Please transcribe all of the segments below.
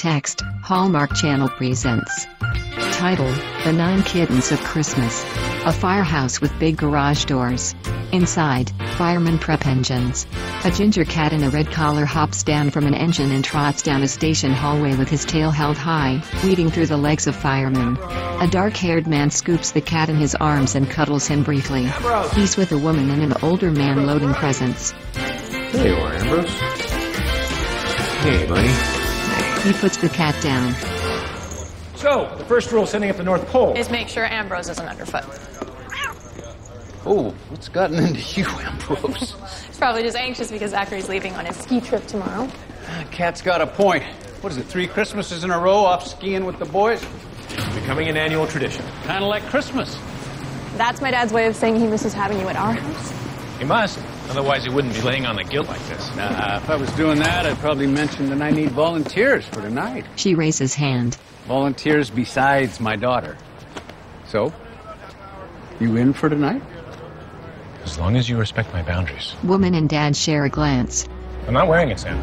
Text, Hallmark Channel presents. Title, The 9 Kittens of Christmas. A firehouse with big garage doors. Inside, firemen prep engines. A ginger cat in a red collar hops down from an engine and trots down a station hallway with his tail held high, weaving through the legs of firemen. A dark-haired man scoops the cat in his arms and cuddles him briefly. He's with a woman and an older man loading presents. There you are, Ambrose. Hey, buddy. He puts the cat down. So, the first rule sending up the North Pole is make sure Ambrose isn't underfoot. Oh, what's gotten into you, Ambrose? He's probably just anxious because Zachary's leaving on his ski trip tomorrow. Cat's got a point. What is it, 3 Christmases in a row off skiing with the boys? becoming an annual tradition. Kind of like Christmas. That's my dad's way of saying he misses having you at our house. He must. Otherwise, he wouldn't be laying on the guilt like this. If I was doing that, I'd probably mention that I need volunteers for tonight. She raises hand. Volunteers besides my daughter. So, you in for tonight? As long as you respect my boundaries. Woman and dad share a glance. I'm not wearing it, Sam.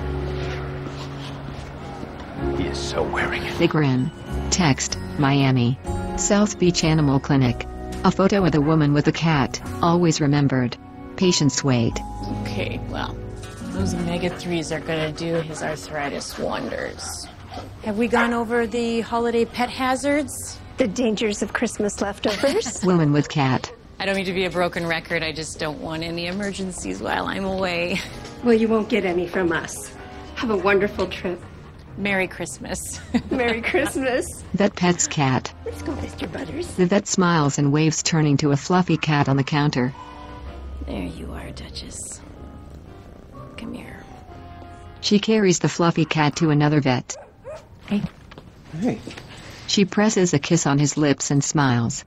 He is so wearing it. They grin. Text, Miami. South Beach Animal Clinic. A photo of the woman with the cat, always remembered. Patients wait. Okay, well, those omega-3s are gonna do his arthritis wonders. Have we gone over the holiday pet hazards? The dangers of Christmas leftovers. Woman with cat. I don't mean to be a broken record, I just don't want any emergencies while I'm away. Well, you won't get any from us. Have a wonderful trip. Merry Christmas. Merry Christmas. Vet pets cat. Let's go, Mr. Butters. The vet smiles and waves, turning to a fluffy cat on the counter. There you are, Duchess. Come here. She carries the fluffy cat to another vet. Hey. Hey. She presses a kiss on his lips and smiles.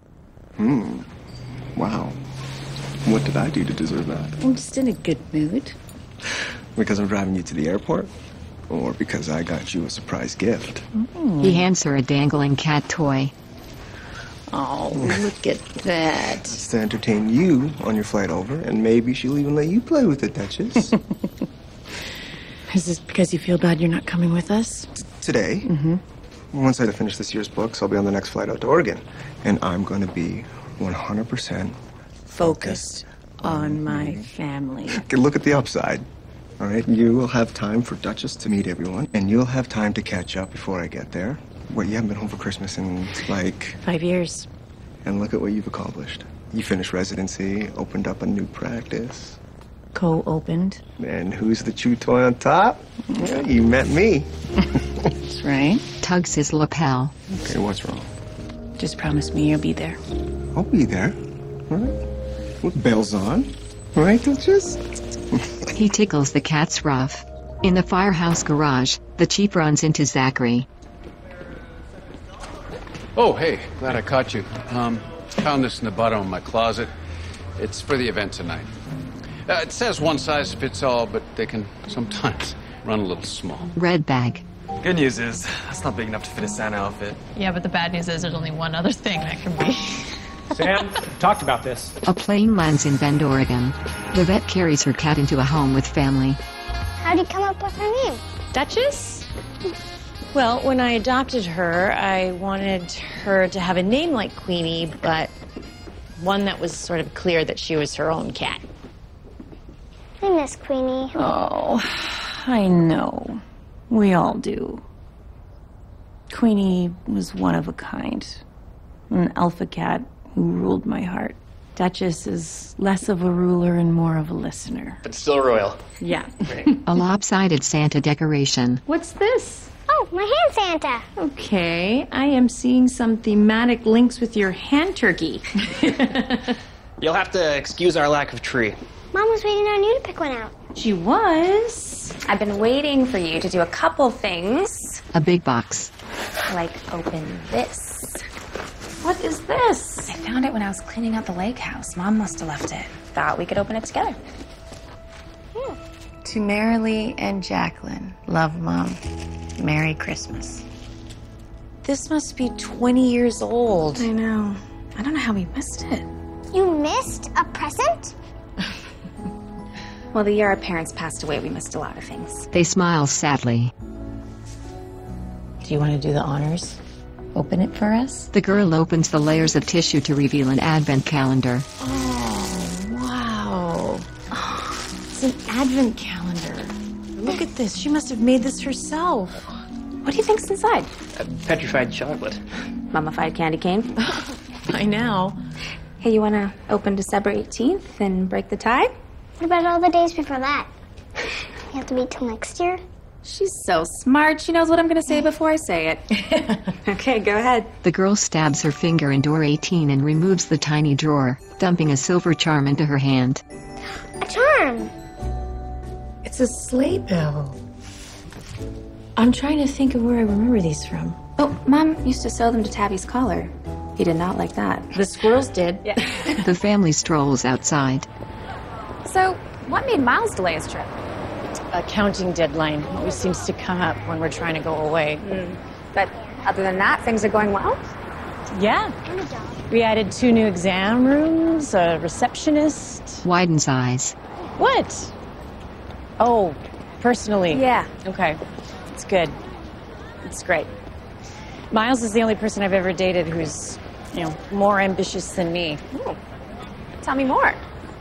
Wow. What did I do to deserve that? I'm just in a good mood. Because I'm driving you to the airport? Or because I got you a surprise gift? He hands her a dangling cat toy. Oh, look at that. It's to entertain you on your flight over, and maybe she'll even let you play with it, Duchess. Is this because you feel bad you're not coming with us? Today, once I finish this year's books, I'll be on the next flight out to Oregon. And I'm going to be 100% Focused on my family. Okay, look at the upside. All right, you will have time for Duchess to meet everyone, and you'll have time to catch up before I get there. What, you haven't been home for Christmas in, 5 years. And look at what you've accomplished. You finished residency, opened up a new practice. Co-opened. And who's the chew toy on top? Yeah, you met me. That's right. Tugs his lapel. Okay, what's wrong? Just promise me you'll be there. I'll be there. All right? With bells on. All right, Duchess? He tickles the cat's ruff. In the firehouse garage, the chief runs into Zachary. Oh, hey, glad I caught you. Found this in the bottom of my closet. It's for the event tonight. It says one size fits all, but they can sometimes run a little small. Red bag. Good news is, that's not big enough to fit a Santa outfit. Yeah, but the bad news is there's only one other thing that can be. Sam, talked about this. A plane lands in Bend, Oregon. The vet carries her cat into a home with family. How'd you come up with her name? Duchess? Well, when I adopted her, I wanted her to have a name like Queenie, but one that was sort of clear that she was her own cat. I miss Queenie. Oh, I know. We all do. Queenie was one of a kind. An alpha cat who ruled my heart. Duchess is less of a ruler and more of a listener. But still royal. Yeah. A lopsided Santa decoration. What's this? Oh, my hand Santa. Okay, I am seeing some thematic links with your hand turkey. You'll have to excuse our lack of tree. Mom was waiting on you to pick one out. She was. I've been waiting for you to do a couple things, A big box. like open this. What is this? I found it when I was cleaning out the lake house. Mom must have left it. Thought we could open it together. To Marilee and Jacqueline, love, Mom. Merry Christmas. This must be 20 years old. I know. I don't know how we missed it. You missed a present? Well, the year our parents passed away, we missed a lot of things. They smile sadly. Do Do you want to do the honors? Open it for us? The girl opens the layers of tissue to reveal an advent calendar. Oh, wow. Oh, it's an advent calendar. Look at this. She must have made this herself. What do you think's inside? Petrified chocolate. Mummified candy cane? I know. Hey, you want to open December 18th and break the tie? What about all the days before that? You have to wait till next year? She's so smart. She knows what I'm going to say before I say it. Okay, go ahead. The girl stabs her finger in door 18 and removes the tiny drawer, dumping a silver charm into her hand. A charm! It's a sleigh bell. I'm trying to think of where I remember these from. Oh, Mom used to sew them to Tabby's collar. He did not like that. The squirrels did. Yeah. The family strolls outside. So, what made Miles delay his trip? A counting deadline always seems to come up when we're trying to go away. But other than that, things are going well? Yeah. We added 2 new exam rooms, a receptionist. Widens eyes. What? Oh, personally? Yeah. Okay. It's good. It's great. Miles is the only person I've ever dated who's, more ambitious than me. Ooh. Tell me more.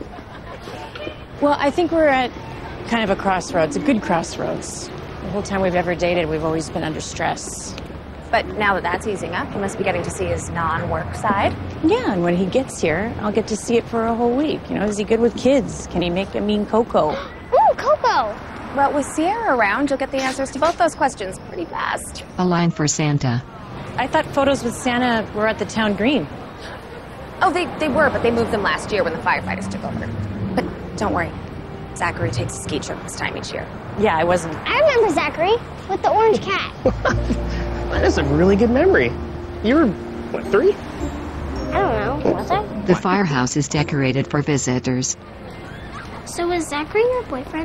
Well, I think we're at kind of a crossroads, a good crossroads. The whole time we've ever dated, we've always been under stress. But now that that's easing up, you must be getting to see his non-work side. Yeah, and when he gets here, I'll get to see it for a whole week. Is he good with kids? Can he make a mean cocoa? Ooh, Coco! Well, with Sierra around, you'll get the answers to both those questions pretty fast. A line for Santa. I thought photos with Santa were at the town green. Oh, they were, but they moved them last year when the firefighters took over. But don't worry. Zachary takes a ski trip this time each year. Yeah, I wasn't. I remember Zachary with the orange cat. That is a really good memory. You were, what, 3? I don't know, was I? The firehouse is decorated for visitors. So was Zachary your boyfriend?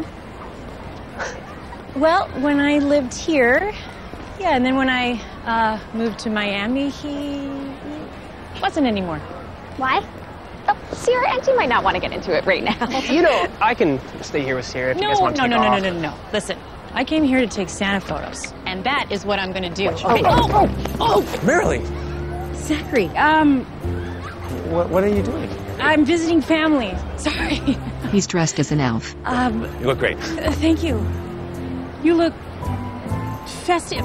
Well, when I lived here, yeah, and then when I moved to Miami, he wasn't anymore. Why? Oh, Sierra and you might not want to get into it right now. I can stay here with Sierra if you guys No, want to no, take no, off. no, no, no, no. Listen, I came here to take Santa photos, and that is what I'm going to do. Okay. Oh, Marilee! Zachary, What are you doing? I'm visiting family. Sorry. He's dressed as an elf. You look great. Thank you. You look festive.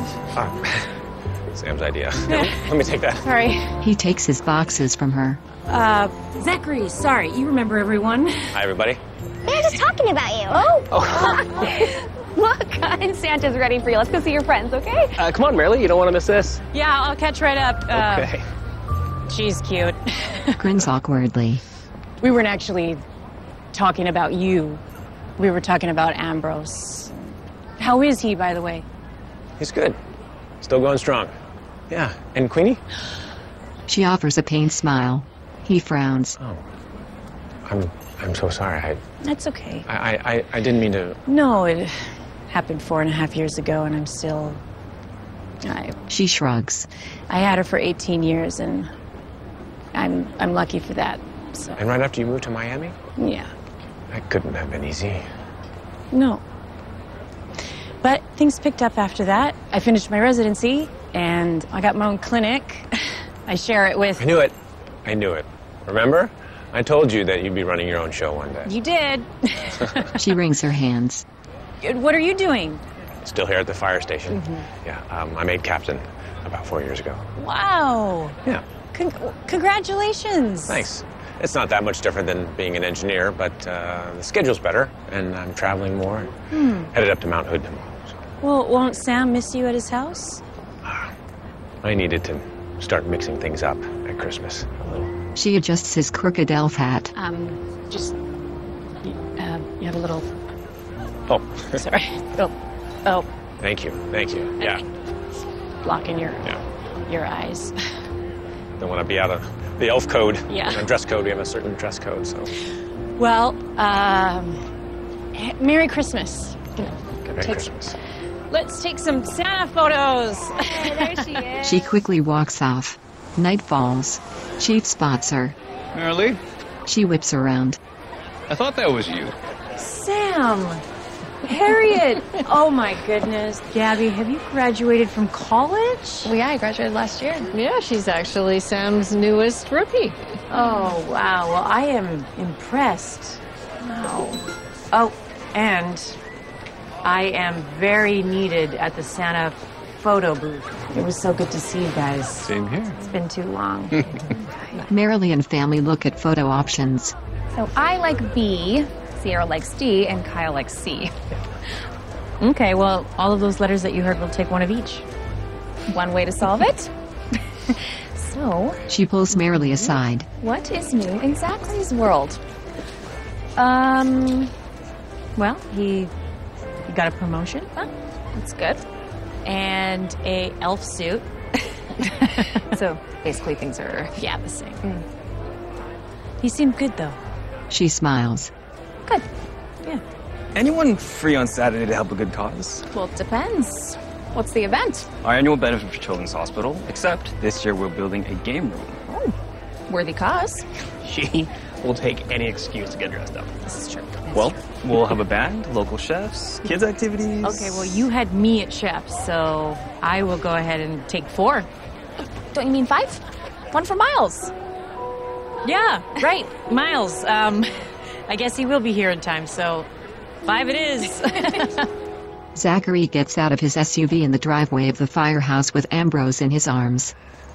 Sam's idea. Let me take that. Sorry. He takes his boxes from her. Zachary, sorry. You remember everyone. Hi, everybody. We were just talking about you. Look, and Santa's ready for you. Let's go see your friends, okay? Come on, Marilee. You don't want to miss this. Yeah, I'll catch right up. Okay. She's cute. Grins awkwardly. We weren't actually talking about you. We were talking about Ambrose. How is he, by the way? He's good. Still going strong. Yeah. And Queenie? She offers a pained smile. He frowns. Oh. I'm so sorry. That's okay. I didn't mean to. No, it happened 4.5 years ago, and I'm still... She shrugs. I had her for 18 years, and I'm lucky for that. So And right after you moved to Miami? yeah, That couldn't have been easy. no. But things picked up after that. I finished my residency, and I got my own clinic. I share it with... I knew it. Remember? I told you that you'd be running your own show one day. You did. She wrings her hands. What are you doing? Still here at the fire station. Yeah, I made captain about 4 years ago. Wow. Yeah. Congratulations. Thanks. It's not that much different than being an engineer, but the schedule's better, and I'm traveling more. Headed up to Mount Hood tomorrow. So. Well, won't Sam miss you at his house? I needed to start mixing things up at Christmas a little. She adjusts his crooked elf hat. Just... you have a little... Oh. Sorry. Oh. Thank you. Yeah. Blocking your eyes. Don't want to be out of the elf code. Yeah. Our dress code, we have a certain dress code, so. Well, Merry Christmas. Merry Christmas. Let's take some Santa photos. There she is. She quickly walks off. Night falls. Chief spots her. Marilee, She whips around. I thought that was you. Sam. Harriet! Oh my goodness. Gabby, have you graduated from college? Well, yeah, I graduated last year. Yeah, she's actually Sam's newest rookie. Oh, wow. Well, I am impressed. Wow. Oh, and I am very needed at the Santa photo booth. It was so good to see you guys. Same here. It's been too long. Merrily and family look at photo options. So I like B, Sierra likes D, and Kyle likes C. Okay, well, all of those letters that you heard, we'll take one of each. One way to solve it. So, She pulls Merrily aside. what is new in Zachary's world? Well, he got a promotion Huh? That's good. and a elf suit. So basically things are Yeah, the same. He seemed good, though. She smiles. good. Yeah. Anyone free on Saturday to help a good cause? Well, it depends. What's the event? Our annual benefit for Children's Hospital, except this year we're building a game room. Oh, worthy cause. She will take any excuse to get dressed up. This is true. Well, we'll have a band, local chefs, kids' activities. Okay, well, you had me at chef, so I will go ahead and take 4. Don't you mean 5? One for Miles. Yeah, right. Miles, I guess he will be here in time, so 5 it is. Zachary gets out of his SUV in the driveway of the firehouse with Ambrose in his arms.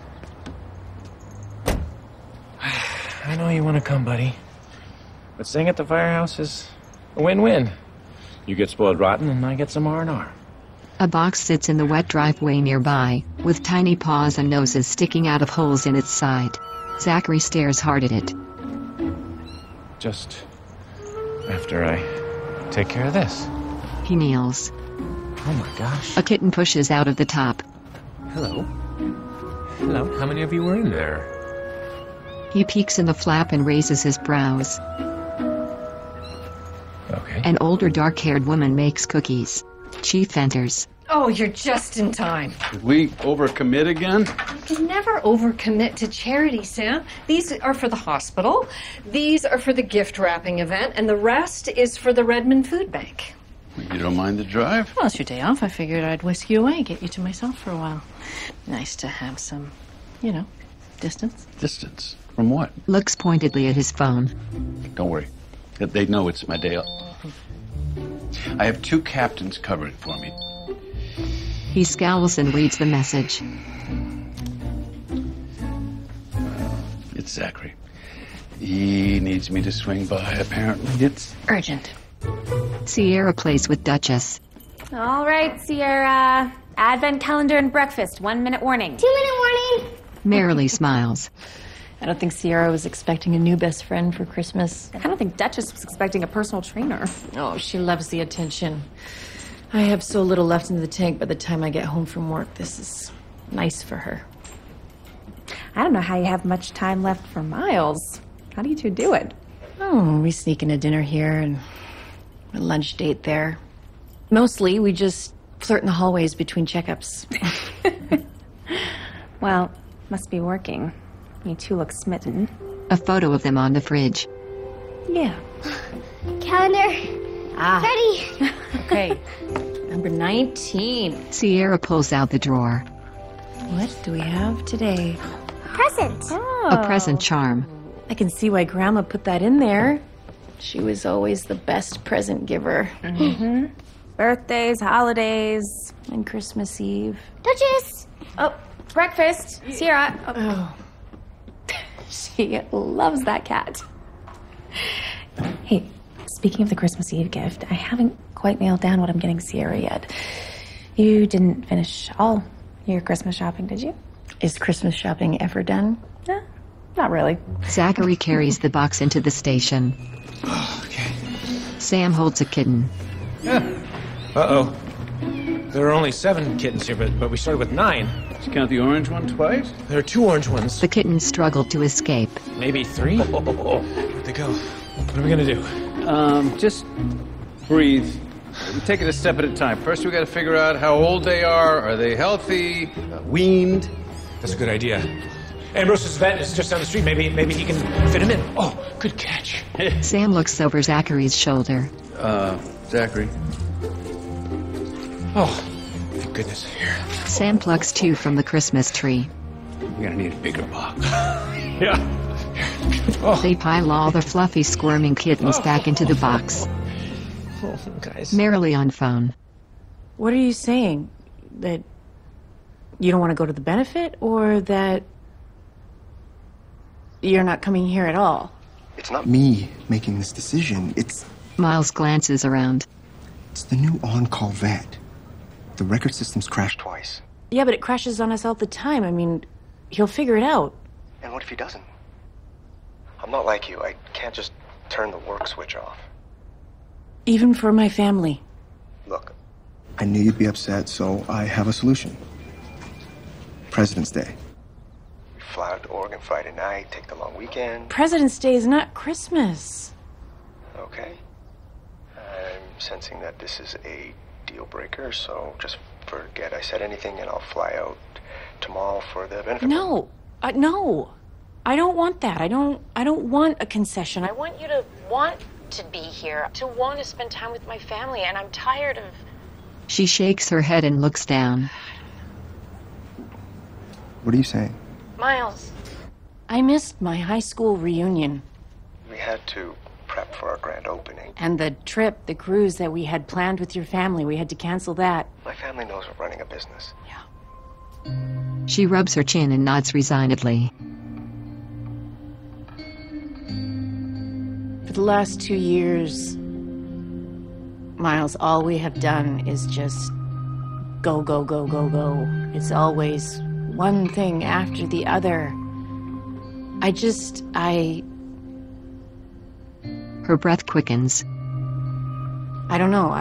I know you want to come, buddy. But staying at the firehouse is a win-win. You get spoiled rotten, and I get some R&R. A box sits in the wet driveway nearby, with tiny paws and noses sticking out of holes in its side. Zachary stares hard at it. Just after I take care of this. He kneels. Oh my gosh. A kitten pushes out of the top. Hello. Hello. How many of you were in there? He peeks in the flap and raises his brows. Okay. An older dark-haired woman makes cookies. Chief enters. Oh, you're just in time. Did we overcommit again? You can never overcommit to charity, Sam. These are for the hospital, these are for the gift wrapping event, and the rest is for the Redmond Food Bank. You don't mind the drive? Well, it's your day off. I figured I'd whisk you away, get you to myself for a while. Nice to have some, distance. Distance. From what? Looks pointedly at his phone. Don't worry. They know it's my day off. I have 2 captains covering for me. He scowls and reads the message. It's Zachary. He needs me to swing by, apparently. It's Urgent. Sierra plays with Duchess. All right, Sierra. Advent calendar and breakfast. 1 minute warning. 2-minute warning. Merrily smiles. I don't think Sierra was expecting a new best friend for Christmas. I don't think Duchess was expecting a personal trainer. Oh, she loves the attention. I have so little left in the tank by the time I get home from work. This is nice for her. I don't know how you have much time left for Miles. How do you two do it? Oh, we sneak in a dinner here and a lunch date there. Mostly, we just flirt in the hallways between checkups. Well, must be working. You two look smitten. A photo of them on the fridge. Yeah. Calendar. Ready. Okay. Number 19. Sierra pulls out the drawer. What do we have today? Present. A present charm. I can see why Grandma put that in there. She was always the best present giver. Mm-hmm. Birthdays, holidays. And Christmas Eve. Duchess. Oh, breakfast. Sierra. Oh. She loves that cat. Hey, speaking of the Christmas Eve gift, I haven't quite nailed down what I'm getting Sierra yet. You didn't finish all your Christmas shopping, did you? Is Christmas shopping ever done? No, not really. Zachary carries the box into the station. Okay. Sam holds a kitten. Uh-oh. There are only 7 kittens here, but we started with 9. Did you count the orange one twice? There are 2 orange ones. The kittens struggle to escape. Maybe 3? Where'd they go? What are we gonna do? Just breathe. We take it a step at a time. First, we got to figure out how old they are. Are they healthy? Weaned? That's a good idea. Ambrose's vet is just down the street. Maybe he can fit him in. Oh, good catch. Sam looks over Zachary's shoulder. Zachary, Oh, for goodness. Here. Sam plucks 2 from the Christmas tree. You're gonna need a bigger box. Yeah. Oh. They pile all the fluffy, squirming kittens back into the box. Oh, guys. Merrily on phone. What are you saying? That you don't want to go to the benefit, or that you're not coming here at all? It's not me making this decision. It's Miles glances around. the new on-call vet. The record system's crashed twice. Yeah, but it crashes on us all the time. I mean, he'll figure it out. And what if he doesn't? I'm not like you. I can't just turn the work switch off. Even for my family. Look, I knew you'd be upset, so I have a solution. President's Day. We fly out to Oregon Friday night, take the long weekend. President's Day is not Christmas. Okay. I'm sensing that this is a deal breaker, so just forget I said anything and I'll fly out tomorrow for the benefit. No. No. I don't want that. I don't want a concession. I want you to want to be here, to want to spend time with my family, and I'm tired of... She shakes her head and looks down. What are you saying? Miles, I missed my high school reunion. We had to prep for our grand opening. And the trip, the cruise that we had planned with your family, we had to cancel that. My family knows we're running a business. Yeah. She rubs her chin and nods resignedly. For the last 2 years, Miles, all we have done is just go, go, go, go, go. It's always one thing after the other. Her breath quickens. I don't know,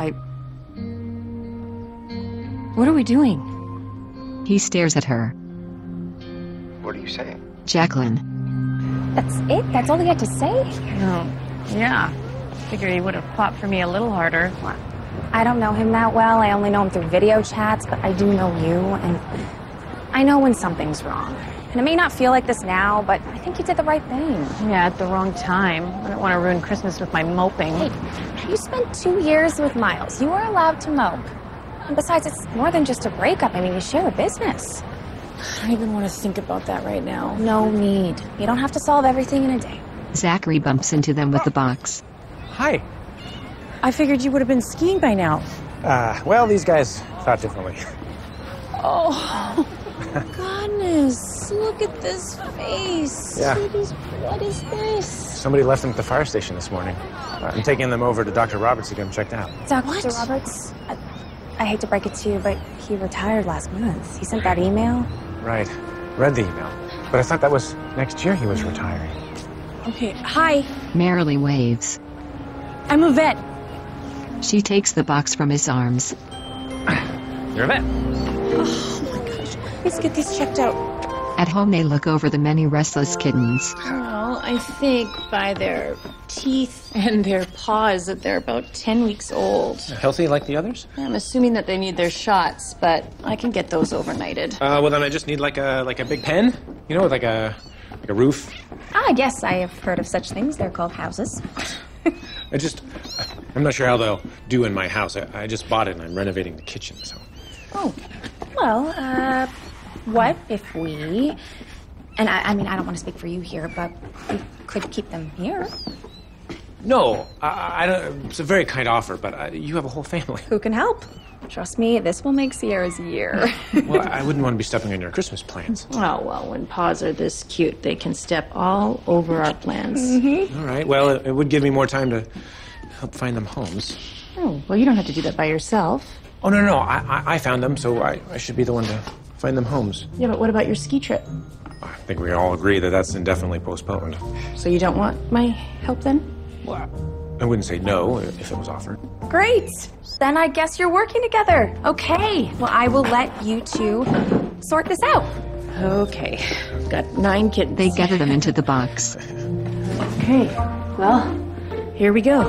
What are we doing? He stares at her. What are you saying? Jacqueline. That's it? That's all you had to say? Oh, yeah. Figured he would have fought for me a little harder. I don't know him that well. I only know him through video chats, but I do know you, and I know when something's wrong. And it may not feel like this now, but I think you did the right thing. Yeah, at the wrong time. I don't want to ruin Christmas with my moping. Hey, you spent 2 years with Miles. You are allowed to mope. And besides, it's more than just a breakup. I mean, you share a business. I don't even want to think about that right now. No need. You don't have to solve everything in a day. Zachary bumps into them with the box. Hi. I figured you would have been skiing by now. Well, these guys thought differently. Oh, goodness. Look at this face. Yeah. What is this? Somebody left them at the fire station this morning. I'm taking them over to Dr. Roberts to get them checked out. Dr. Roberts, I hate to break it to you, but he retired last month. He sent that email. Right. Read the email. But I thought that was next year he was retiring. Okay, hi. Merrily waves. I'm a vet. She takes the box from his arms. You're a vet. Oh my gosh. Let's get these checked out. At home, they look over the many restless kittens. Well, I think by their teeth and their paws that they're about 10 weeks old. Healthy like the others? I'm assuming that they need their shots, but I can get those overnighted. Well, then I just need like a big pen, you know, with like a roof. Yes, I have heard of such things. They're called houses. I'm not sure how they'll do in my house. I just bought it and I'm renovating the kitchen, so. Oh, well, what if we, and I mean, I don't want to speak for you here, but we could keep them here. No, I don't. It's a very kind offer, but you have a whole family. Who can help? Trust me, this will make Sierra's year. Well, I wouldn't want to be stepping on your Christmas plans. Oh, well, when paws are this cute, they can step all over our plans. Mm-hmm. All right, well, it would give me more time to help find them homes. Oh, well, you don't have to do that by yourself. Oh, no, I found them, so I should be the one to find them homes. Yeah, but what about your ski trip? I think we all agree that that's indefinitely postponed. So you don't want my help then? Well, I wouldn't say no if it was offered. Great. Then I guess you're working together. Okay. Well, I will let you two sort this out. Okay. I've got 9 kittens. They gather them into the box. Okay. Well, here we go.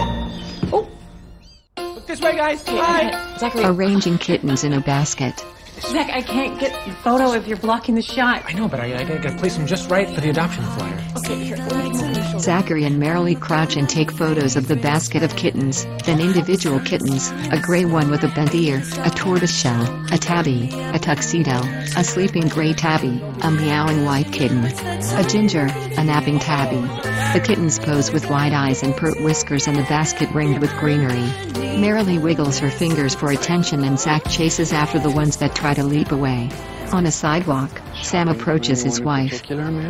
Look this way, guys. Hi. Zachary. Arranging kittens in a basket. Zach, I can't get the photo if you're blocking the shot. I know, but I gotta place them just right for the adoption flyer. Okay, here, let me get some. Zachary and Marilee crouch and take photos of the basket of kittens, then individual kittens, a gray one with a bent ear, a tortoiseshell, a tabby, a tuxedo, a sleeping gray tabby, a meowing white kitten, a ginger, a napping tabby. The kittens pose with wide eyes and pert whiskers and the basket ringed with greenery. Marilee wiggles her fingers for attention and Zach chases after the ones that try to leap away. On a sidewalk, Sam approaches his wife.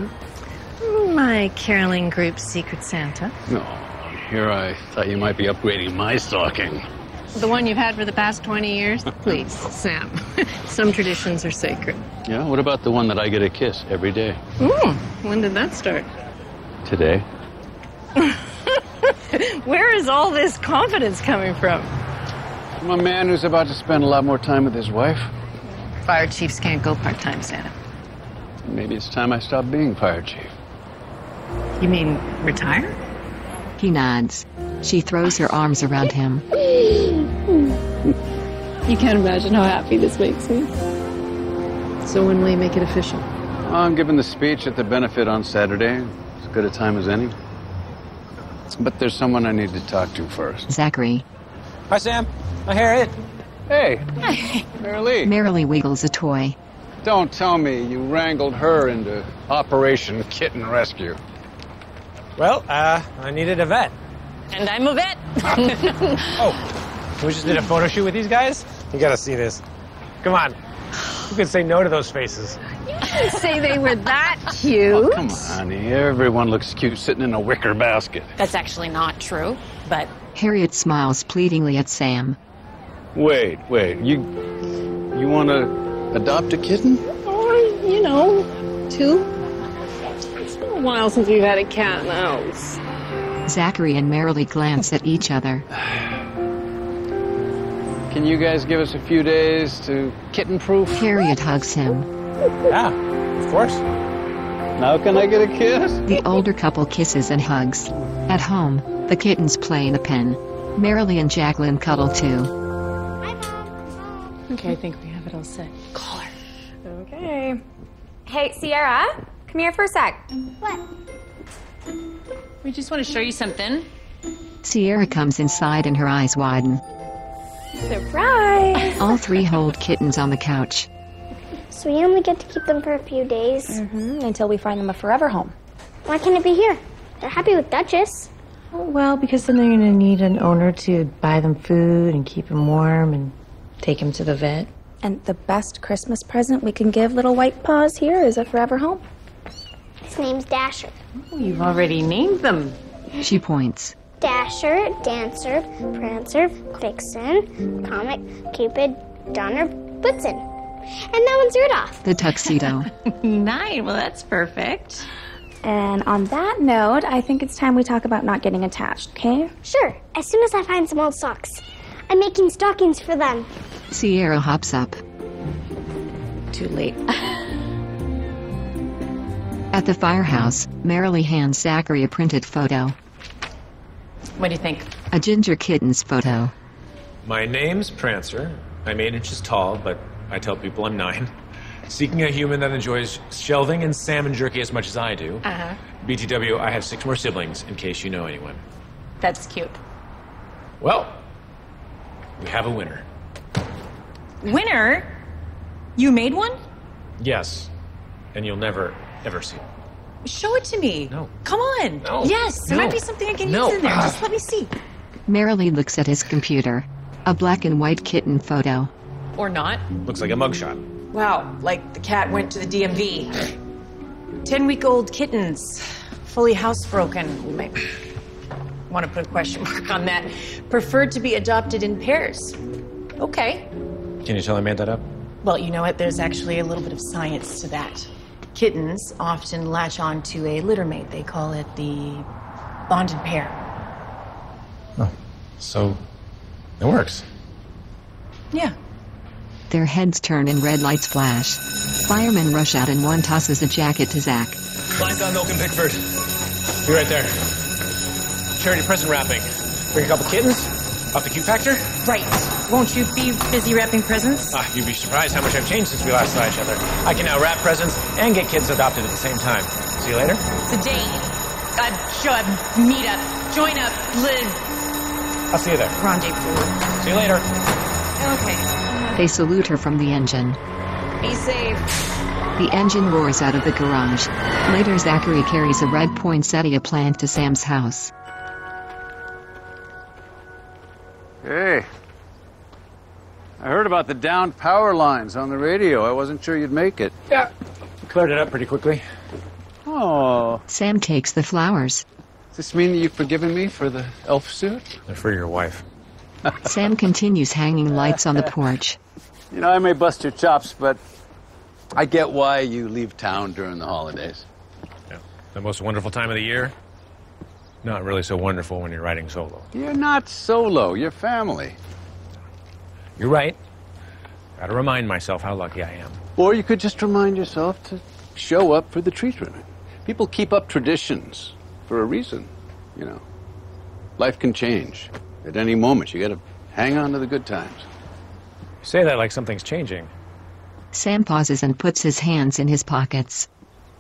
My caroling group's Secret Santa. No, here I thought you might be upgrading my stocking. The one you've had for the past 20 years? Please, Sam. Some traditions are sacred. Yeah, what about the one that I get a kiss every day? When did that start? Today. Where is all this confidence coming from? I'm a man who's about to spend a lot more time with his wife. Fire chiefs can't go part-time, Santa. Maybe it's time I stop being fire chief. You mean retire? He nods. She throws her arms around him. You can't imagine how happy this makes me. So when will you make it official? I'm giving the speech at the benefit on Saturday. As good a time as any. But there's someone I need to talk to first. Zachary. Hi, Sam. Hi, Harriet. Hey, Marilee. Marilee wiggles a toy. Don't tell me you wrangled her into Operation Kitten Rescue. Well, I needed a vet. And I'm a vet. Oh, we just did a photo shoot with these guys? You gotta see this. Come on. Who could say no to those faces? You didn't say they were that cute. Oh, come on, honey. Everyone looks cute sitting in a wicker basket. That's actually not true, but Harriet smiles pleadingly at Sam. Wait. You want to adopt a kitten? Or, 2. It's been a while since we've had a cat in the house. Zachary and Marilee glance at each other. Can you guys give us a few days to kitten-proof? Harriet hugs him. Yeah, of course. Now can I get a kiss? The older couple kisses and hugs. At home, the kittens play in the pen. Marilee and Jacqueline cuddle too. okay, I think we have it all set. Call her. Okay. Hey, Sierra, come here for a sec. What? We just want to show you something. Sierra comes inside and her eyes widen. Surprise! All three hold kittens on the couch. So we only get to keep them for a few days? Until we find them a forever home. Why can't it be here? They're happy with Duchess. Well, because then they're going to need an owner to buy them food and keep them warm and take them to the vet. And the best Christmas present we can give little White Paws here is a forever home. His name's Dasher. Oh, you've already named them. She points. Dasher, Dancer, Prancer, Vixen, Comet, Cupid, Donner, Blitzen. And that one's Rudolph. The tuxedo. Nice. Well, that's perfect. And on that note, I think it's time we talk about not getting attached, okay? Sure, as soon as I find some old socks. I'm making stockings for them. Sierra hops up. Too late. At the firehouse, Marilee hands Zachary a printed photo. What do you think? A ginger kitten's photo. My name's Prancer. I'm 8 inches tall, but I tell people I'm 9. Seeking a human that enjoys shelving and salmon jerky as much as I do. Uh-huh. BTW, I have 6 more siblings, in case you know anyone. That's cute. Well, we have a winner. Winner? You made one? Yes. And you'll never, ever see. Show it to me. No. Come on. No. Yes, there No. might be something I can No. use in there. Just let me see. Marilee looks at his computer. A black and white kitten photo. Or not. Looks like a mugshot. Wow, like the cat went to the DMV. 10-week-old kittens, fully housebroken. We might want to put a question mark on that. Preferred to be adopted in pairs. Okay. Can you tell I made that up? Well, you know what? There's actually a little bit of science to that. Kittens often latch on to a littermate. They call it the bonded pair. Oh, so it works. Yeah. Their heads turn and red lights flash. Firemen rush out and one tosses a jacket to Zach. Lines on Milk and Pickford. Be right there. Charity present wrapping. Bring a couple kittens. Off the Q Factor. Right. Won't you be busy wrapping presents? You'd be surprised how much I've changed since we last saw each other. I can now wrap presents and get kids adopted at the same time. See you later. It's a date. Show up, meet up, join up, live. I'll see you there. Rendezvous. See you later. Okay. They salute her from the engine. Be safe. The engine roars out of the garage. Later, Zachary carries a red poinsettia plant to Sam's house. Hey. I heard about the downed power lines on the radio. I wasn't sure you'd make it. Yeah. Cleared it up pretty quickly. Oh. Sam takes the flowers. Does this mean that you've forgiven me for the elf suit? They're for your wife. Sam continues hanging lights on the porch. You know, I may bust your chops, but I get why you leave town during the holidays. Yeah. The most wonderful time of the year? Not really so wonderful when you're riding solo. You're not solo. You're family. You're right. Gotta remind myself how lucky I am. Or you could just remind yourself to show up for the tree trimming. People keep up traditions for a reason, you know. Life can change at any moment. You gotta hang on to the good times. You say that like something's changing. Sam pauses and puts his hands in his pockets.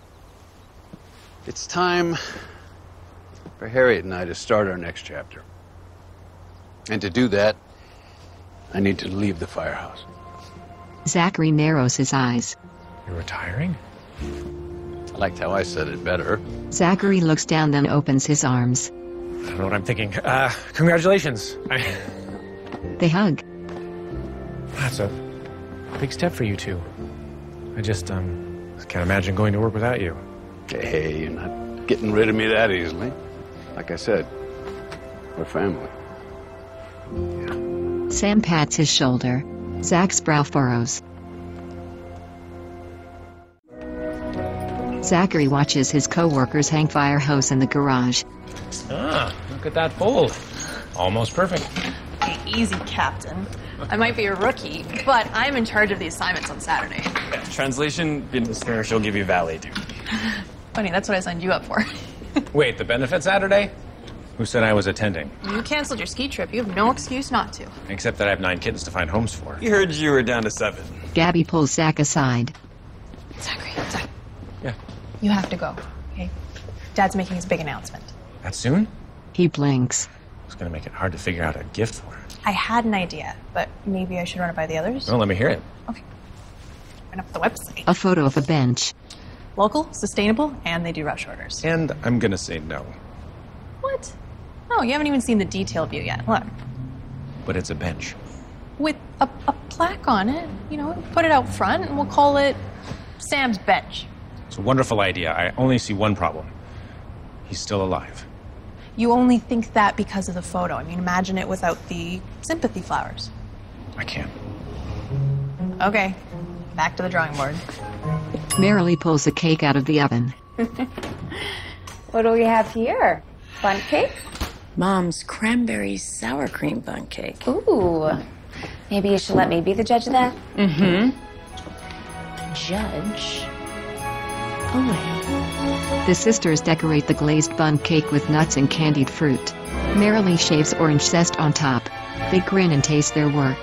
It's time for Harriet and I to start our next chapter. And to do that, I need to leave the firehouse. Zachary narrows his eyes. You're retiring? I liked how I said it better. Zachary looks down, then opens his arms. I don't know what I'm thinking. Congratulations. They hug. That's a big step for you two. I just can't imagine going to work without you. Hey, you're not getting rid of me that easily. Like I said, we're family. Yeah. Sam pats his shoulder. Zach's brow furrows. Zachary watches his co-workers hang fire hose in the garage. Look at that fold. Almost perfect. Hey, easy, Captain. I might be a rookie, but I'm in charge of the assignments on Saturday. Yeah, translation, listener, she'll give you valet duty. Funny, that's what I signed you up for. Wait, the benefit Saturday? Who said I was attending? You canceled your ski trip. You have no excuse not to. Except that I have 9 kittens to find homes for. We heard you were down to 7. Gabby pulls Zach aside. Zachary, Yeah. you have to go, okay? Dad's making his big announcement. That soon? He blinks. It's gonna make it hard to figure out a gift for her. I had an idea, but maybe I should run it by the others. Well, let me hear it. Okay. Run up the website. A photo of a bench. Local, sustainable, and they do rush orders. And I'm gonna say no. What? No, you haven't even seen the detail view yet. Look. But it's a bench. With a plaque on it, you know, put it out front, and we'll call it Sam's Bench. It's a wonderful idea. I only see one problem. He's still alive. You only think that because of the photo. I mean, imagine it without the sympathy flowers. I can't. Okay, back to the drawing board. Merrily pulls a cake out of the oven. What do we have here? Bundt cake? Mom's cranberry sour cream bundt cake. Ooh. Maybe you should let me be the judge of that? Mm-hmm. Judge? Oh, The sisters decorate the glazed bundt cake with nuts and candied fruit. Merrily shaves orange zest on top. They grin and taste their work.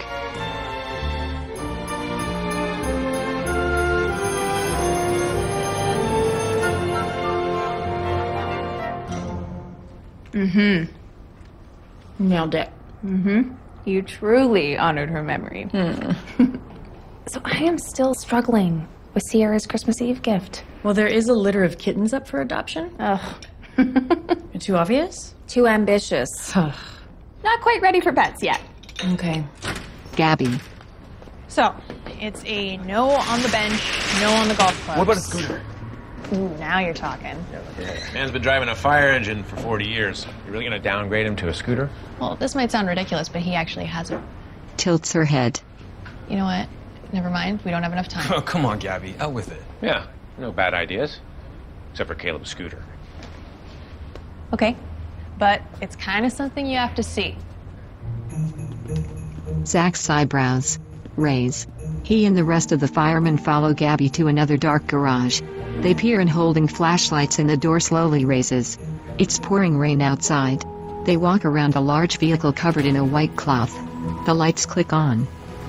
Mm-hmm. nailed it. Mm-hmm. You truly honored her memory. So I am still struggling with Sierra's Christmas Eve gift. Well, there is a litter of kittens up for adoption. Ugh. Too obvious? Too ambitious. Not quite ready for pets yet. Okay. Gabby. So, it's a no on the bench, no on the golf club. What about a scooter? Ooh, now you're talking. Man's been driving a fire engine for 40 years. You really gonna downgrade him to a scooter? Well, this might sound ridiculous, but he actually has it. Tilts her head. You know what? Never mind. We don't have enough time. Oh, come on, Gabby. Out with it. Yeah, no bad ideas. Except for Caleb's scooter. Okay. But it's kind of something you have to see. Zach's eyebrows raise. He and the rest of the firemen follow Gabby to another dark garage. They peer in, holding flashlights, and the door slowly raises. It's pouring rain outside. They walk around a large vehicle covered in a white cloth. The lights click on.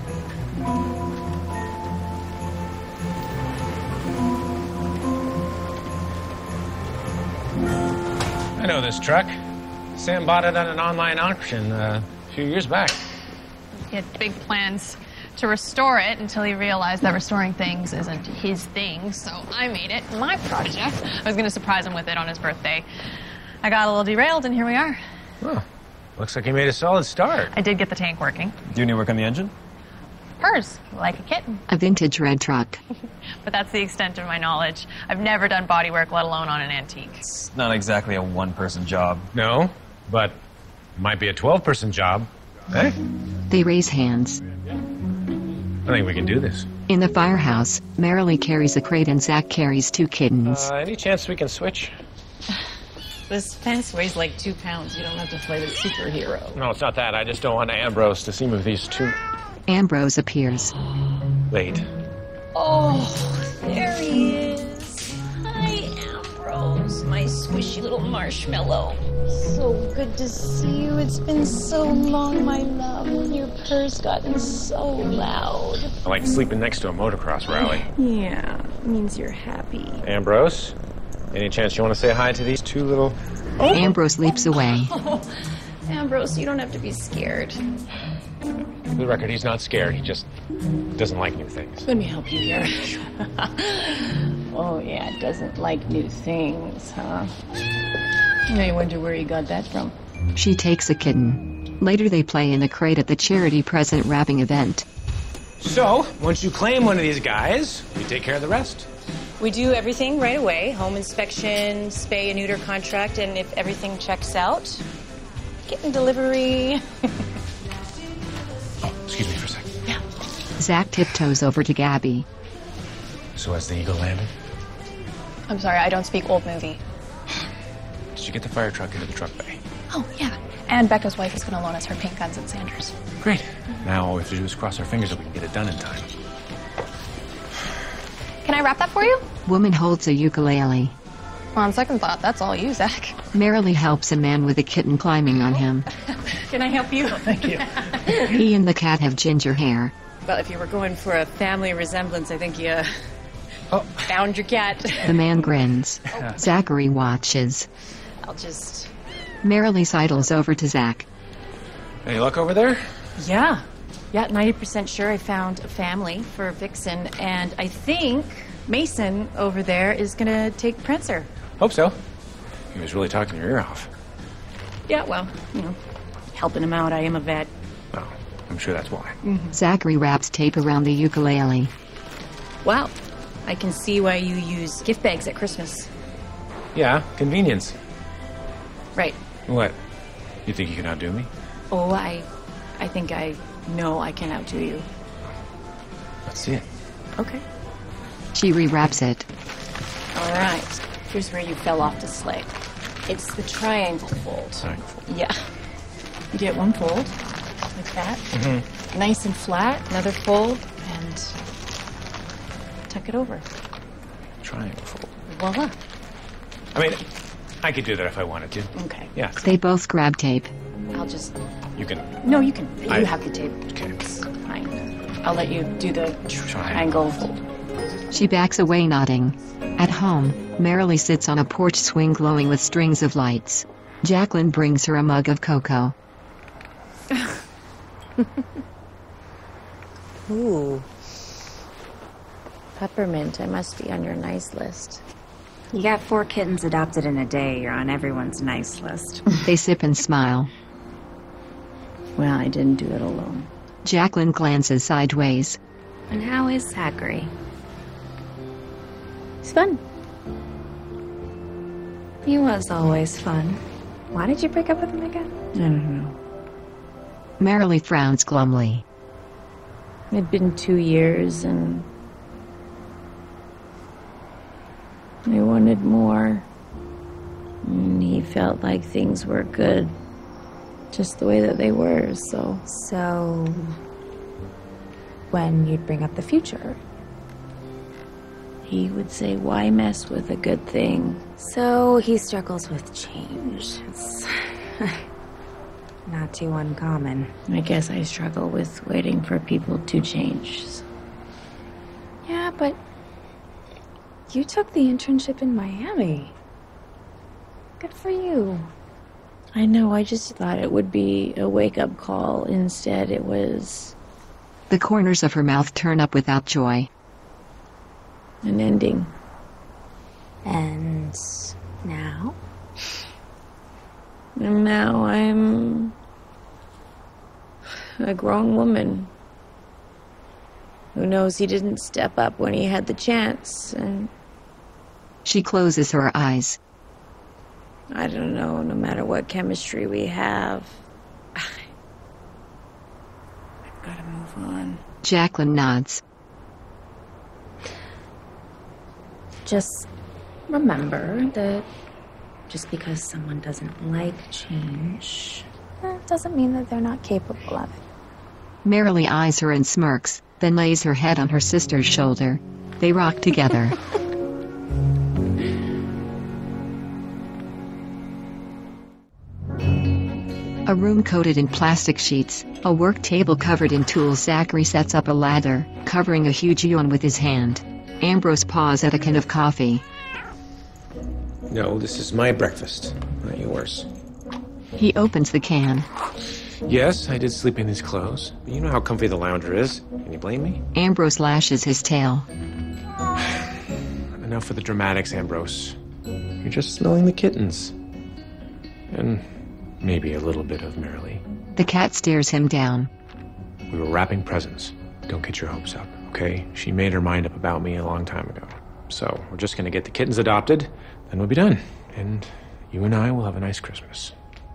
I know this truck. Sam bought it at an online auction a few years back. He had big plans to restore it until he realized that restoring things isn't his thing, so I made it my project. I was going to surprise him with it on his birthday. I got a little derailed, and here we are. Oh, looks like you made a solid start. I did get the tank working. Do any work on the engine? Hers, like a kitten. A vintage red truck. But that's the extent of my knowledge. I've never done body work, let alone on an antique. It's not exactly a one-person job. No, but it might be a 12-person job. Hey, They raise hands. I think we can do this. In the firehouse, Marilee carries a crate and Zach carries 2 kittens. Any chance we can switch? This fence weighs like 2 pounds. You don't have to play the superhero. No, it's not that. I just don't want Ambrose to see me with these 2. Ambrose appears. Wait. Oh, there he is. Hi, Ambrose, my squishy little marshmallow. So good to see you. It's been so long, my love. Your purr's gotten so loud. I like sleeping next to a motocross rally. Yeah, means you're happy. Ambrose, any chance you want to say hi to these 2 little... Ambrose leaps away. Oh, Ambrose, you don't have to be scared. For the record, he's not scared. He just doesn't like new things. Let me help you here. Oh, yeah, doesn't like new things, huh? I wonder where he got that from. She takes a kitten. Later they play in a crate at the charity present wrapping event. So, once you claim one of these guys, we take care of the rest. We do everything right away. Home inspection, spay and neuter contract, and if everything checks out, kitten delivery. Excuse me for a second. Yeah. Zach tiptoes over to Gabby. So has the Eagle landed? I'm sorry, I don't speak old movie. Did you get the fire truck into the truck bay? Oh, yeah. And Becca's wife is going to loan us her paint guns at Sanders. Great. Now all we have to do is cross our fingers that we can get it done in time. Can I wrap that for you? Woman holds a ukulele. On second thought, that's all you, Zach. Marilee helps a man with a kitten climbing on him. Can I help you? Thank you. He and the cat have ginger hair. Well, if you were going for a family resemblance, I think you found your cat. The man grins. Zachary watches. I'll just... Marilee sidles over to Zach. Any luck over there? Yeah. Yeah, 90% sure I found a family for Vixen, and I think Mason over there is gonna take Prancer. Hope so. He was really talking your ear off. Yeah, well, you know, helping him out. I am a vet. Oh, I'm sure that's why. Zachary wraps tape around the ukulele. Wow. I can see why you use gift bags at Christmas. Yeah, convenience. Right. What? You think you can outdo me? Oh, I think I know I can outdo you. Let's see it. Okay. She rewraps it. All right. Here's where you fell off the sleigh. It's the triangle fold. Triangle fold. Yeah. You get one fold, like that. Mm-hmm. Nice and flat. Another fold, and tuck it over. Triangle fold. Voila. I mean, I could do that if I wanted to. Okay. Yeah. They both grab tape. I'll just... You can... No, you can. You have the tape. Okay. It's fine. I'll let you do the triangle fold. She backs away, nodding. At home, Marilee sits on a porch swing glowing with strings of lights. Jacqueline brings her a mug of cocoa. Ooh. Peppermint. I must be on your nice list. You got 4 kittens adopted in a day. You're on everyone's nice list. They sip and smile. Well, I didn't do it alone. Jacqueline glances sideways. And how is Zachary? It's fun. He was always fun. Why did you break up with him again? I don't know. Marilee frowns glumly. It'd been 2 years, and I wanted more. And he felt like things were good, just the way that they were, so... So, when you'd bring up the future, he would say, why mess with a good thing? So he struggles with change. Not too uncommon. I guess I struggle with waiting for people to change. Yeah, but you took the internship in Miami. Good for you. I know, I just thought it would be a wake-up call. Instead, it was... The corners of her mouth turn up without joy. an ending. And now? And now I'm a grown woman who knows he didn't step up when he had the chance, and she closes her eyes. I don't know, no matter what chemistry we have, I've got to move on. Jacqueline nods. Just remember that just because someone doesn't like change, that doesn't mean that they're not capable of it. Marilee eyes her and smirks, then lays her head on her sister's shoulder. They rock together. A room coated in plastic sheets, a work table covered in tools. Zachary sets up a ladder, covering a huge yawn with his hand. Ambrose paws at a can of coffee. No, this is my breakfast, not yours. He opens the can. Yes, I did sleep in these clothes. But you know how comfy the lounger is. Can you blame me? Ambrose lashes his tail. Enough for the dramatics, Ambrose. You're just smelling the kittens. And maybe a little bit of Marilee. The cat stares him down. We were wrapping presents. Don't get your hopes up, okay? She made her mind up about me a long time ago. So we're just gonna get the kittens adopted, then we'll be done. And you and I will have a nice Christmas.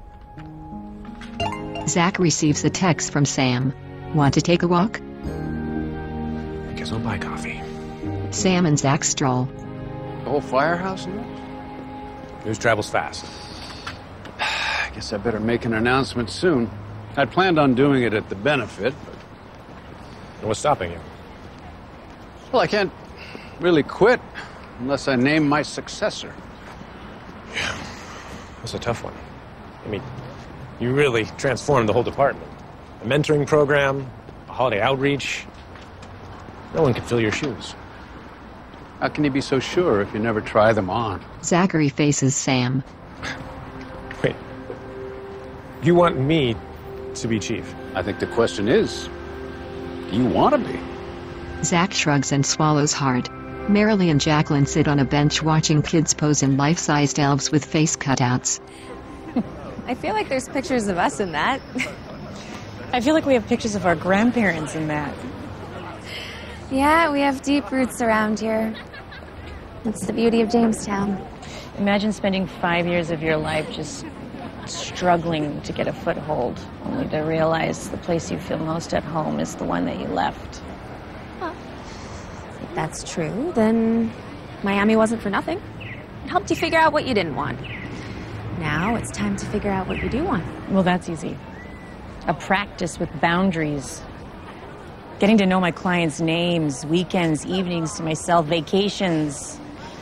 Zach receives a text from Sam. Want to take a walk? I guess I'll buy coffee. Sam and Zach stroll. The whole firehouse now? News travels fast. I guess I better make an announcement soon. I'd planned on doing it at the benefit, but... And what's stopping you? Well, I can't really quit unless I name my successor. Yeah, that's a tough one. I mean, you really transformed the whole department. A mentoring program, a holiday outreach. No one can fill your shoes. How can you be so sure if you never try them on? Zachary faces Sam. Wait. You want me to be chief? I think the question is, do you want to be? Zach shrugs and swallows hard. Marilee and Jacqueline sit on a bench watching kids pose in life-sized elves with face cutouts. I feel like there's pictures of us in that. I feel like we have pictures of our grandparents in that. Yeah, we have deep roots around here. That's the beauty of Jamestown. Imagine spending 5 years of your life just struggling to get a foothold, only to realize the place you feel most at home is the one that you left. Well, if that's true, then Miami wasn't for nothing. It helped you figure out what you didn't want. Now it's time to figure out what you do want. Well, that's easy. A practice with boundaries. Getting to know my clients' names, weekends, evenings to myself, vacations.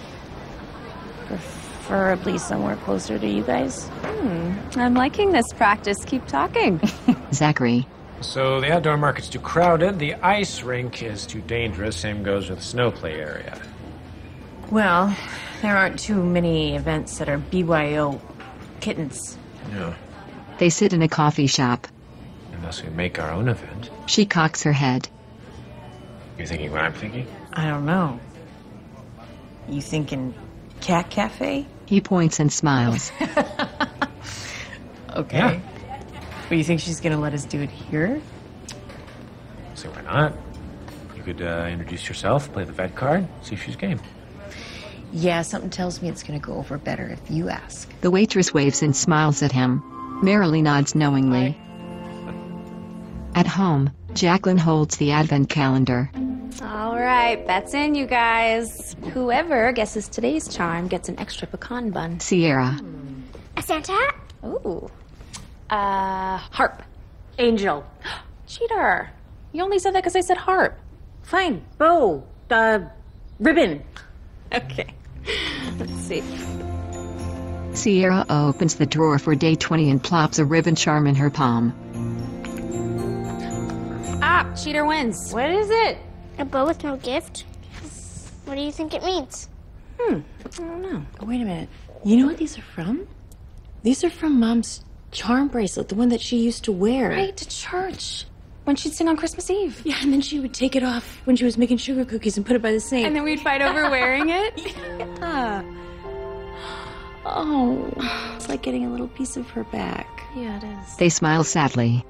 Preferably somewhere closer to you guys. I'm liking this practice. Keep talking. Zachary. So the outdoor market's too crowded, the ice rink is too dangerous, same goes with the snow play area. Well, there aren't too many events that are BYO kittens. No. They sit in a coffee shop. Unless we make our own event. She cocks her head. You're thinking what I'm thinking? I don't know. You thinking cat cafe? He points and smiles. Okay. Yeah. But you think she's gonna let us do it here? So why not? You could introduce yourself, play the vet card, see if she's game. Yeah, something tells me it's gonna go over better if you ask. The waitress waves and smiles at him. Marilee nods knowingly. At home, Jacqueline holds the advent calendar. All right, bets in, you guys. Whoever guesses today's charm gets an extra pecan bun. Sierra. A Santa hat? Ooh. Harp. Angel. Cheater. You only said that because I said harp. Fine. Bow. Ribbon. Okay. Let's see. Sierra opens the drawer for day 20 and plops a ribbon charm in her palm. Ah, cheater wins. What is it? A bow with no gift? What do you think it means? I don't know. Oh, wait a minute. You know what these are from? These are from Mom's charm bracelet, the one that she used to wear. Right, to church. When she'd sing on Christmas Eve. Yeah, and then she would take it off when she was making sugar cookies and put it by the sink. And then we'd fight over wearing it. Yeah. Oh, it's like getting a little piece of her back. Yeah, it is. They smile sadly.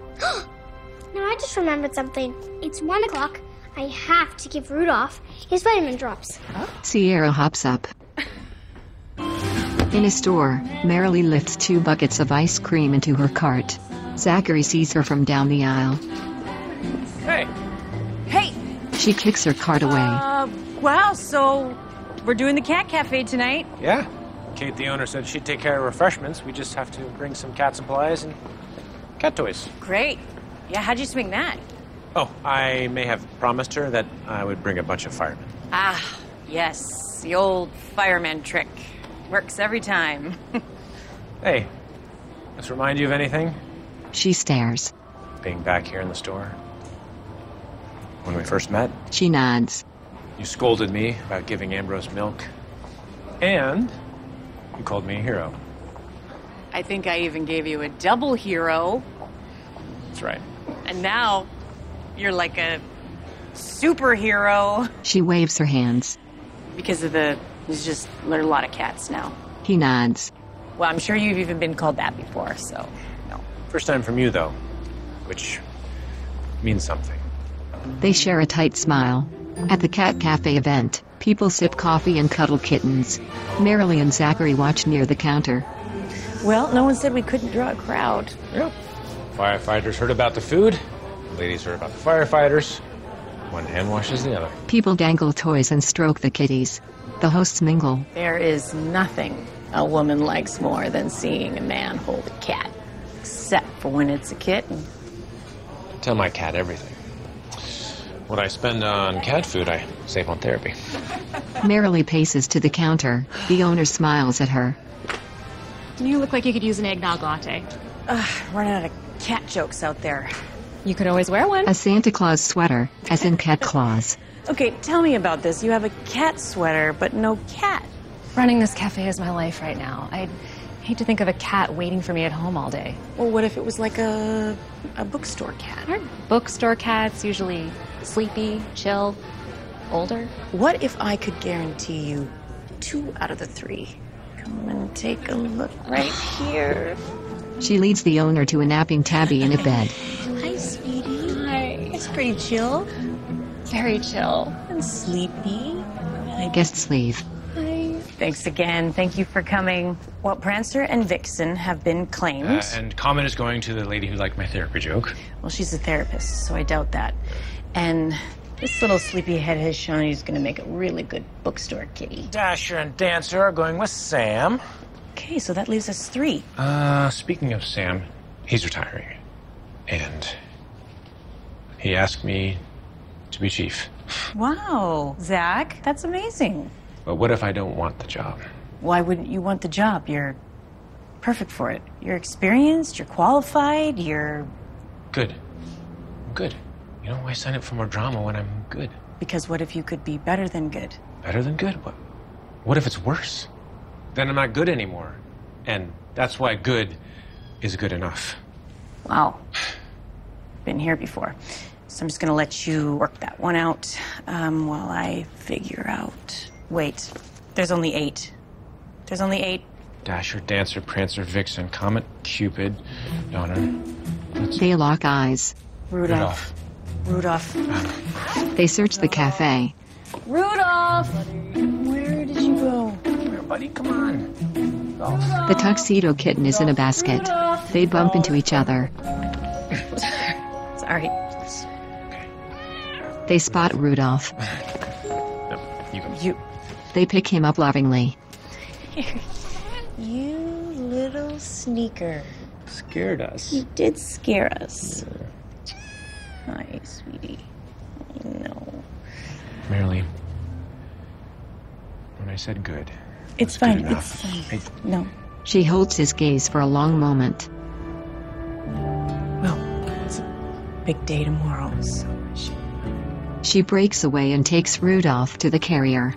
Now I just remembered something. It's 1 o'clock. I have to give Rudolph his vitamin drops. Sierra hops up. In a store, Marilee lifts 2 buckets of ice cream into her cart. Zachary sees her from down the aisle. Hey! Hey! She kicks her cart away. Wow, so we're doing the cat cafe tonight. Yeah. Kate, the owner, said she'd take care of refreshments. We just have to bring some cat supplies and cat toys. Great. Yeah, how'd you swing that? Oh, I may have promised her that I would bring a bunch of firemen. Ah, yes, the old fireman trick. Works every time. Hey, this remind you of anything? She stares. Being back here in the store? When we first met? She nods. You scolded me about giving Ambrose milk. And you called me a hero. I think I even gave you a double hero. That's right. And now you're like a superhero. She waves her hands. Because of there's just a lot of cats now. He nods. Well, I'm sure you've even been called that before, so no. First time from you, though, which means something. They share a tight smile. At the Cat Cafe event, people sip coffee and cuddle kittens. Marilee and Zachary watch near the counter. Well, no one said we couldn't draw a crowd. Yep. Firefighters heard about the food. Ladies heard about the firefighters. One hand washes the other. People dangle toys and stroke the kitties. The hosts mingle. There is nothing a woman likes more than seeing a man hold a cat. Except for when it's a kitten. Tell my cat everything. What I spend on cat food, I save on therapy. Marilee paces to the counter. The owner smiles at her. You look like you could use an eggnog latte. Running out of cat jokes out there. You could always wear one. A Santa Claus sweater, as in cat claws. Okay, tell me about this. You have a cat sweater, but no cat. Running this cafe is my life right now. I'd hate to think of a cat waiting for me at home all day. Well, what if it was like a bookstore cat? Aren't bookstore cats usually sleepy, chill, older? What if I could guarantee you 2 out of the 3? Come and take a look right here. She leads the owner to a napping tabby in a bed. Hi, sweetie. Hi. It's pretty chill. Very chill. And sleepy. Guests leave. Hi. Thanks again. Thank you for coming. Well, Prancer and Vixen have been claimed. And comment is going to the lady who liked my therapy joke. Well, she's a therapist, so I doubt that. And this little sleepyhead has shown he's going to make a really good bookstore kitty. Dasher and Dancer are going with Sam. Okay, so that leaves us 3. Speaking of Sam, he's retiring. And he asked me to be chief. Wow, Zach, that's amazing. But what if I don't want the job? Why wouldn't you want the job? You're perfect for it. You're experienced, you're qualified, you're... Good. I'm good. You know, why sign up for more drama when I'm good? Because what if you could be better than good? Better than good? What if it's worse? Then I'm not good anymore. And that's why good is good enough. Wow. Been here before. So I'm just gonna let you work that one out while I figure out... Wait, there's only 8. There's only 8. Dasher, Dancer, Prancer, Vixen, Comet, Cupid, Donner. They lock eyes. Rudolph. They search the cafe. Rudolph! Where did you go? Where, buddy? Come on. The tuxedo kitten is in a basket. Rudolph. They bump into each other. Sorry. Okay. They spot Rudolph. No, you. They pick him up lovingly. You little sneaker. Scared us. You did scare us. Hi, sweetie. I know. Marilee, when I said good, it's fine. Good enough. It's fine. No, She holds his gaze for a long moment. Well, it's a big day tomorrow, so She breaks away and takes Rudolph to the carrier.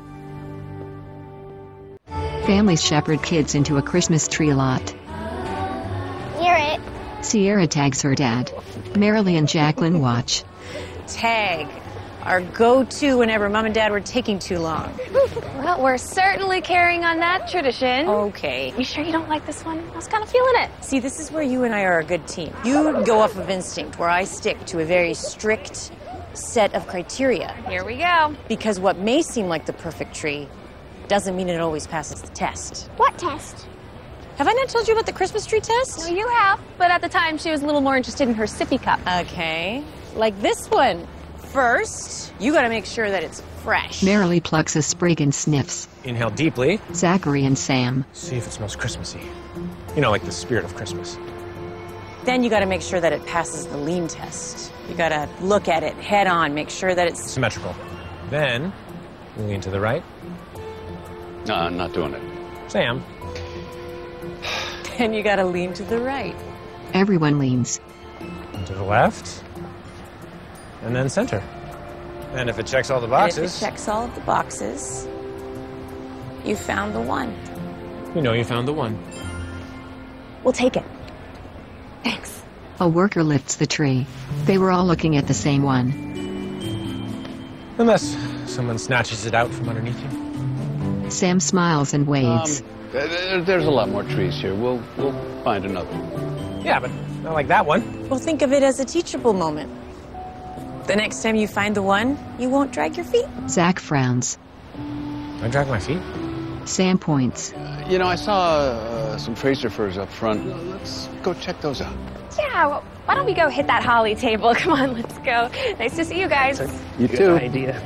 Families shepherd kids into a Christmas tree lot. Hear it. Sierra tags her dad. Marilee and Jacqueline watch. Tag. Our go-to whenever Mom and Dad were taking too long. Well, we're certainly carrying on that tradition. Okay. You sure you don't like this one? I was kind of feeling it. See, this is where you and I are a good team. You go off of instinct, where I stick to a very strict set of criteria. Here we go. Because what may seem like the perfect tree doesn't mean it always passes the test. What test? Have I not told you about the Christmas tree test? No, you have. But at the time, she was a little more interested in her sippy cup. Okay. Like this one. First, you gotta make sure that it's fresh. Marilee plucks a sprig and sniffs. Inhale deeply. Zachary and Sam. See if it smells Christmassy. You know, like the spirit of Christmas. Then you gotta make sure that it passes the lean test. You gotta look at it head on, make sure that it's symmetrical. Then, you lean to the right. No, I'm not doing it. Sam. Then you gotta lean to the right. Everyone leans. And to the left. And then center. And if it checks all the boxes... And if it checks all of the boxes, you found the one. You know you found the one. We'll take it. Thanks. A worker lifts the tree. They were all looking at the same one. Unless someone snatches it out from underneath you. Sam smiles and waves. There's a lot more trees here. We'll find another. Yeah, but not like that one. Well, think of it as a teachable moment. The next time you find the one, you won't drag your feet. Zach frowns. I drag my feet? Sam points. You know, I saw some Fraser firs up front. Let's go check those out. Yeah, well, why don't we go hit that holly table? Come on, let's go. Nice to see you guys. You too. Good idea.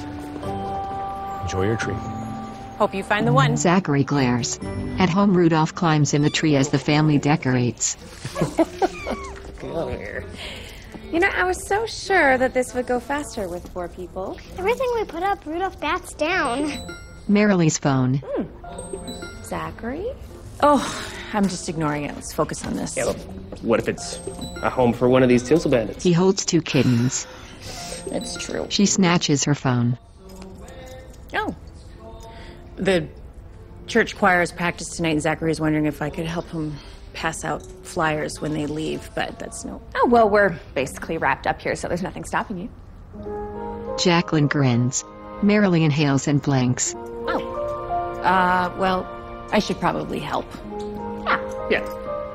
Enjoy your tree. Hope you find the one. Zachary glares. At home, Rudolph climbs in the tree as the family decorates. Get over here. You know, I was so sure that this would go faster with 4 people. Everything we put up, Rudolph bats down. Marilee's phone. Zachary? Oh, I'm just ignoring it. Let's focus on this. Yeah, well, what if it's a home for one of these tinsel bandits? He holds 2 kittens. It's true. She snatches her phone. Oh. The church choir is practiced tonight, and Zachary is wondering if I could help him pass out flyers when they leave, but that's no... Oh, well, we're basically wrapped up here, so there's nothing stopping you. Jacqueline grins. Marilee inhales and blinks. Oh. Well, I should probably help. Yeah.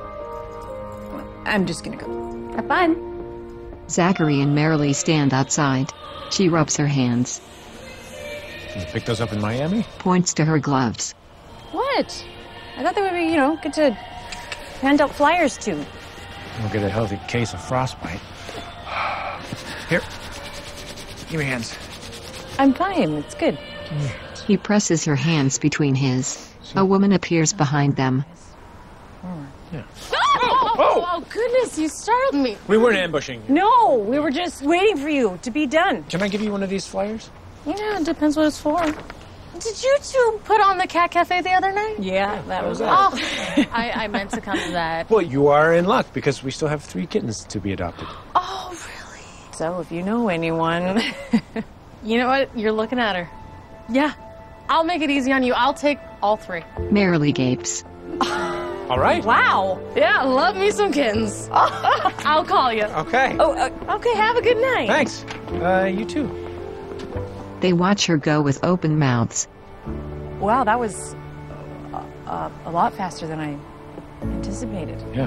I'm just gonna go. Have fun. Zachary and Marilee stand outside. She rubs her hands. Did you pick those up in Miami? Points to her gloves. What? I thought they would be, good to hand out flyers to. We'll get a healthy case of frostbite. Here. Give me your hands. I'm fine. It's good. He presses her hands between his. A woman appears behind them. Yeah. Oh, goodness, you startled me. We weren't ambushing you. No, we were just waiting for you to be done. Can I give you one of these flyers? Yeah, it depends what it's for. Did you two put on the cat cafe the other night? Yeah, that was it. Oh, I meant to come to that. Well, you are in luck because we still have 3 kittens to be adopted. Oh, really? So if you know anyone... You know what? You're looking at her. Yeah, I'll make it easy on you. I'll take all 3. Marilee gapes. All right. Wow. Yeah, love me some kittens. I'll call you. Okay. Oh, okay, have a good night. Thanks. You too. They watch her go with open mouths. Wow, that was a lot faster than I anticipated. Yeah.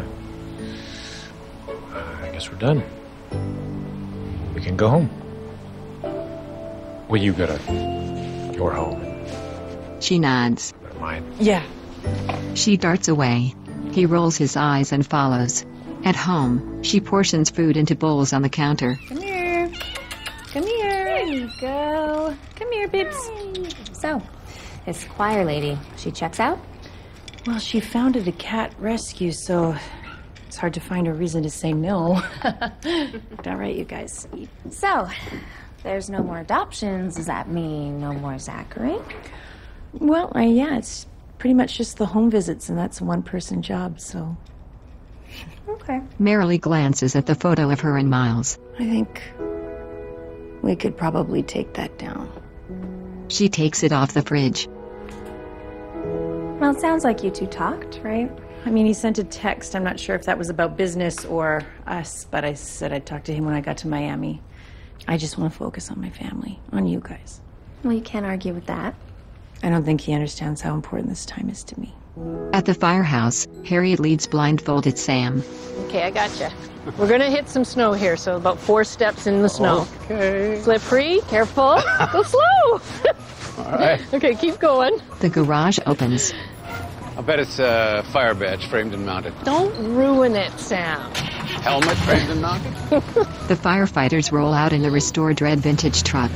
I guess we're done. We can go home. Well, you go to your home. She nods. Go to mine. Yeah. She darts away. He rolls his eyes and follows. At home, she portions food into bowls on the counter. Come here. Come here. There you go. Come here, Bibbs. So, this choir lady, she checks out? Well, she founded a cat rescue, so it's hard to find a reason to say no. All right, you guys. So, there's no more adoptions. Does that mean no more Zachary? Well, yeah, it's pretty much just the home visits, and that's a one-person job, so... Okay. Marilee glances at the photo of her and Miles. I think we could probably take that down. She takes it off the fridge. Well, it sounds like you two talked, right? I mean, he sent a text. I'm not sure if that was about business or us, but I said I'd talk to him when I got to Miami. I just want to focus on my family, on you guys. Well, you can't argue with that. I don't think he understands how important this time is to me. At the firehouse, Harriet leads blindfolded Sam. Okay, I gotcha. We're gonna hit some snow here, so about 4 steps in the snow. Okay. Slip free, careful, go slow. All right. Okay, keep going. The garage opens. I'll bet it's a fire badge framed and mounted. Don't ruin it, Sam. Helmet framed and mounted? The firefighters roll out in the restored red vintage truck.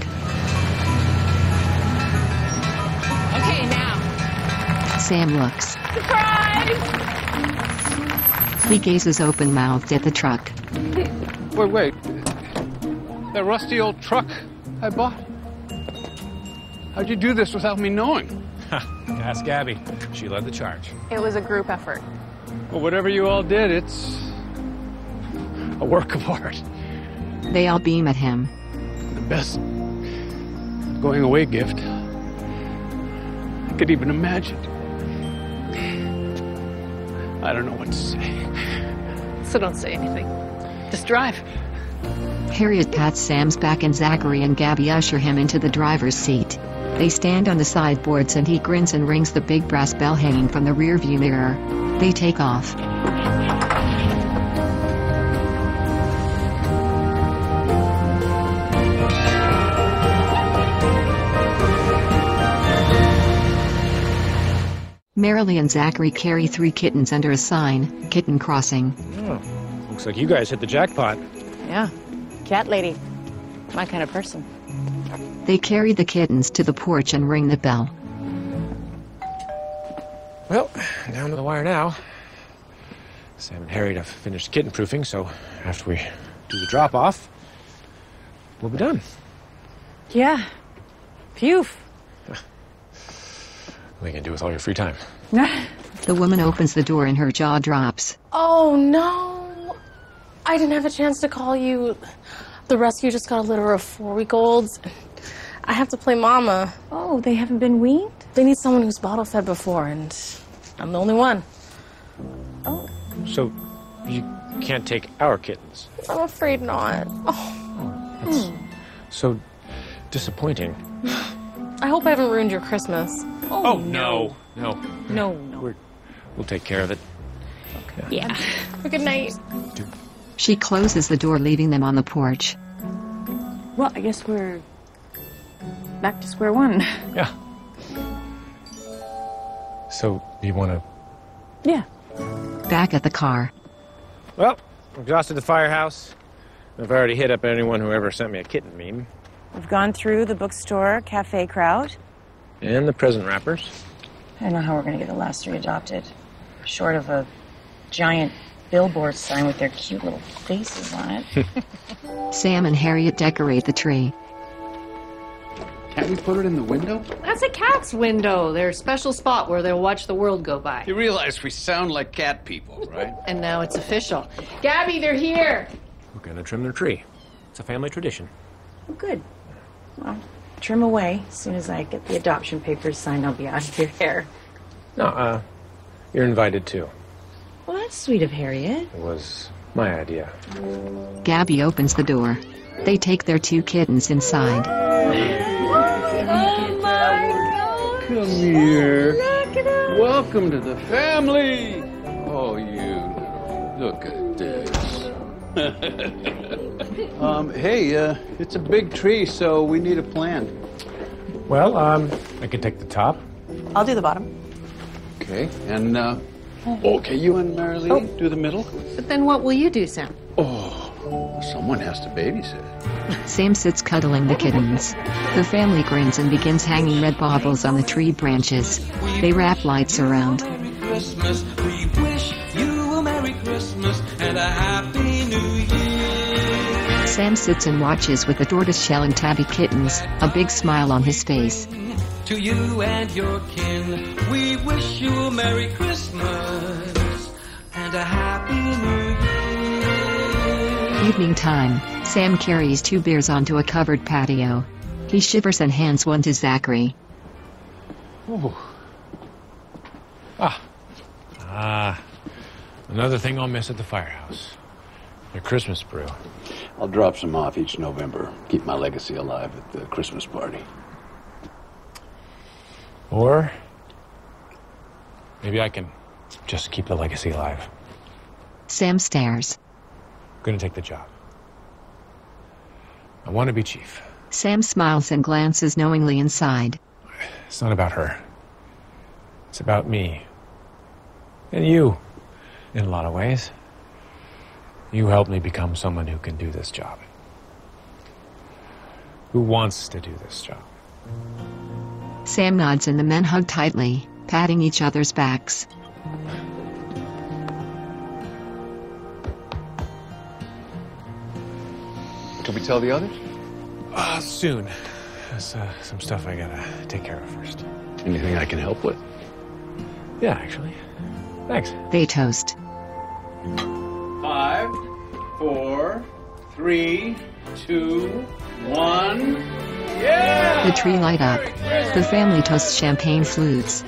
Okay, now. Sam looks. Surprise! He gazes open-mouthed at the truck. Wait. That rusty old truck I bought? How'd you do this without me knowing? Ask Gabby. She led the charge. It was a group effort. Well, whatever you all did, it's a work of art. They all beam at him. The best going away gift I could even imagine. I don't know what to say. So don't say anything. Just drive. Harriet pats Sam's back and Zachary and Gabby usher him into the driver's seat. They stand on the sideboards and he grins and rings the big brass bell hanging from the rearview mirror. They take off. Marilee and Zachary carry 3 kittens under a sign, Kitten Crossing. Oh, looks like you guys hit the jackpot. Yeah, cat lady. My kind of person. They carry the kittens to the porch and ring the bell. Well, down to the wire now. Sam and Harriet have finished kitten proofing, so after we do the drop-off, we'll be done. Yeah. Phew. What are you going to do with all your free time? The woman opens the door and her jaw drops. Oh, no. I didn't have a chance to call you. The rescue just got a litter of 4-week-olds. I have to play mama. Oh, they haven't been weaned? They need someone who's bottle-fed before, and I'm the only one. Oh. So, you can't take our kittens? I'm afraid not. Oh, that's so disappointing. I hope I haven't ruined your Christmas. Oh, no. No. We'll take care of it. Okay. Yeah. Good night. She closes the door, leaving them on the porch. Well, I guess we're back to square one. Yeah. So, you want to... Yeah. Back at the car. Well, we exhausted the firehouse. I've already hit up anyone who ever sent me a kitten meme. We've gone through the bookstore, cafe crowd. And the present wrappers. I don't know how we're going to get the last 3 adopted. Short of a giant billboard sign with their cute little faces on it. Sam and Harriet decorate the tree. Can't we put it in the window? That's a cat's window. Their special spot where they'll watch the world go by. You realize we sound like cat people, right? And now it's official. Gabby, they're here. We're going to trim their tree. It's a family tradition. Oh, good. Well, trim away. As soon as I get the adoption papers signed, I'll be out of your hair. No, you're invited too. Well, that's sweet of Harriet. It was my idea. Gabby opens the door. They take their 2 kittens inside. Oh, my God. Come here. Welcome to the family. Oh, you look at this. Hey, it's a big tree, so we need a plan. Well, I could take the top. I'll do the bottom. Okay, and, okay, you and Marilee do the middle. But then what will you do, Sam? Oh, someone has to babysit. Sam sits cuddling the kittens. The family grins and begins hanging red baubles on the tree branches. They wrap lights around. Christmas, we wish you a Merry Christmas and a Happy New Year. Sam sits and watches with the tortoiseshell and tabby kittens, a big smile on his face. to you and your kin. We wish you a Merry Christmas and a Happy New Year. Evening time. Sam carries 2 beers onto a covered patio. He shivers and hands one to Zachary. Ooh. Another thing I'll miss at the firehouse. Your Christmas brew. I'll drop some off each November. Keep my legacy alive at the Christmas party. Or maybe I can just keep the legacy alive. Sam stares. I'm gonna take the job. I want to be chief. Sam smiles and glances knowingly inside. It's not about her. It's about me. And you, in a lot of ways. You helped me become someone who can do this job. Who wants to do this job. Sam nods and the men hug tightly, patting each other's backs. Can we tell the others? Soon. There's some stuff I gotta take care of first. Anything I can help with? Yeah, actually. Thanks. They toast. 5, 4, 3, 2, 1. Yeah! The tree light up. The family toasts champagne flutes.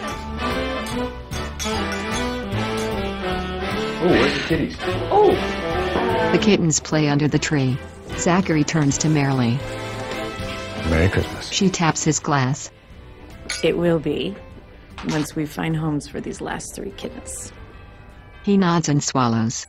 Oh, where's the kitties? Oh! The kittens play under the tree. Zachary turns to Marilee. Merry Christmas. She taps his glass. It will be, once we find homes for these last 3 kittens. He nods and swallows.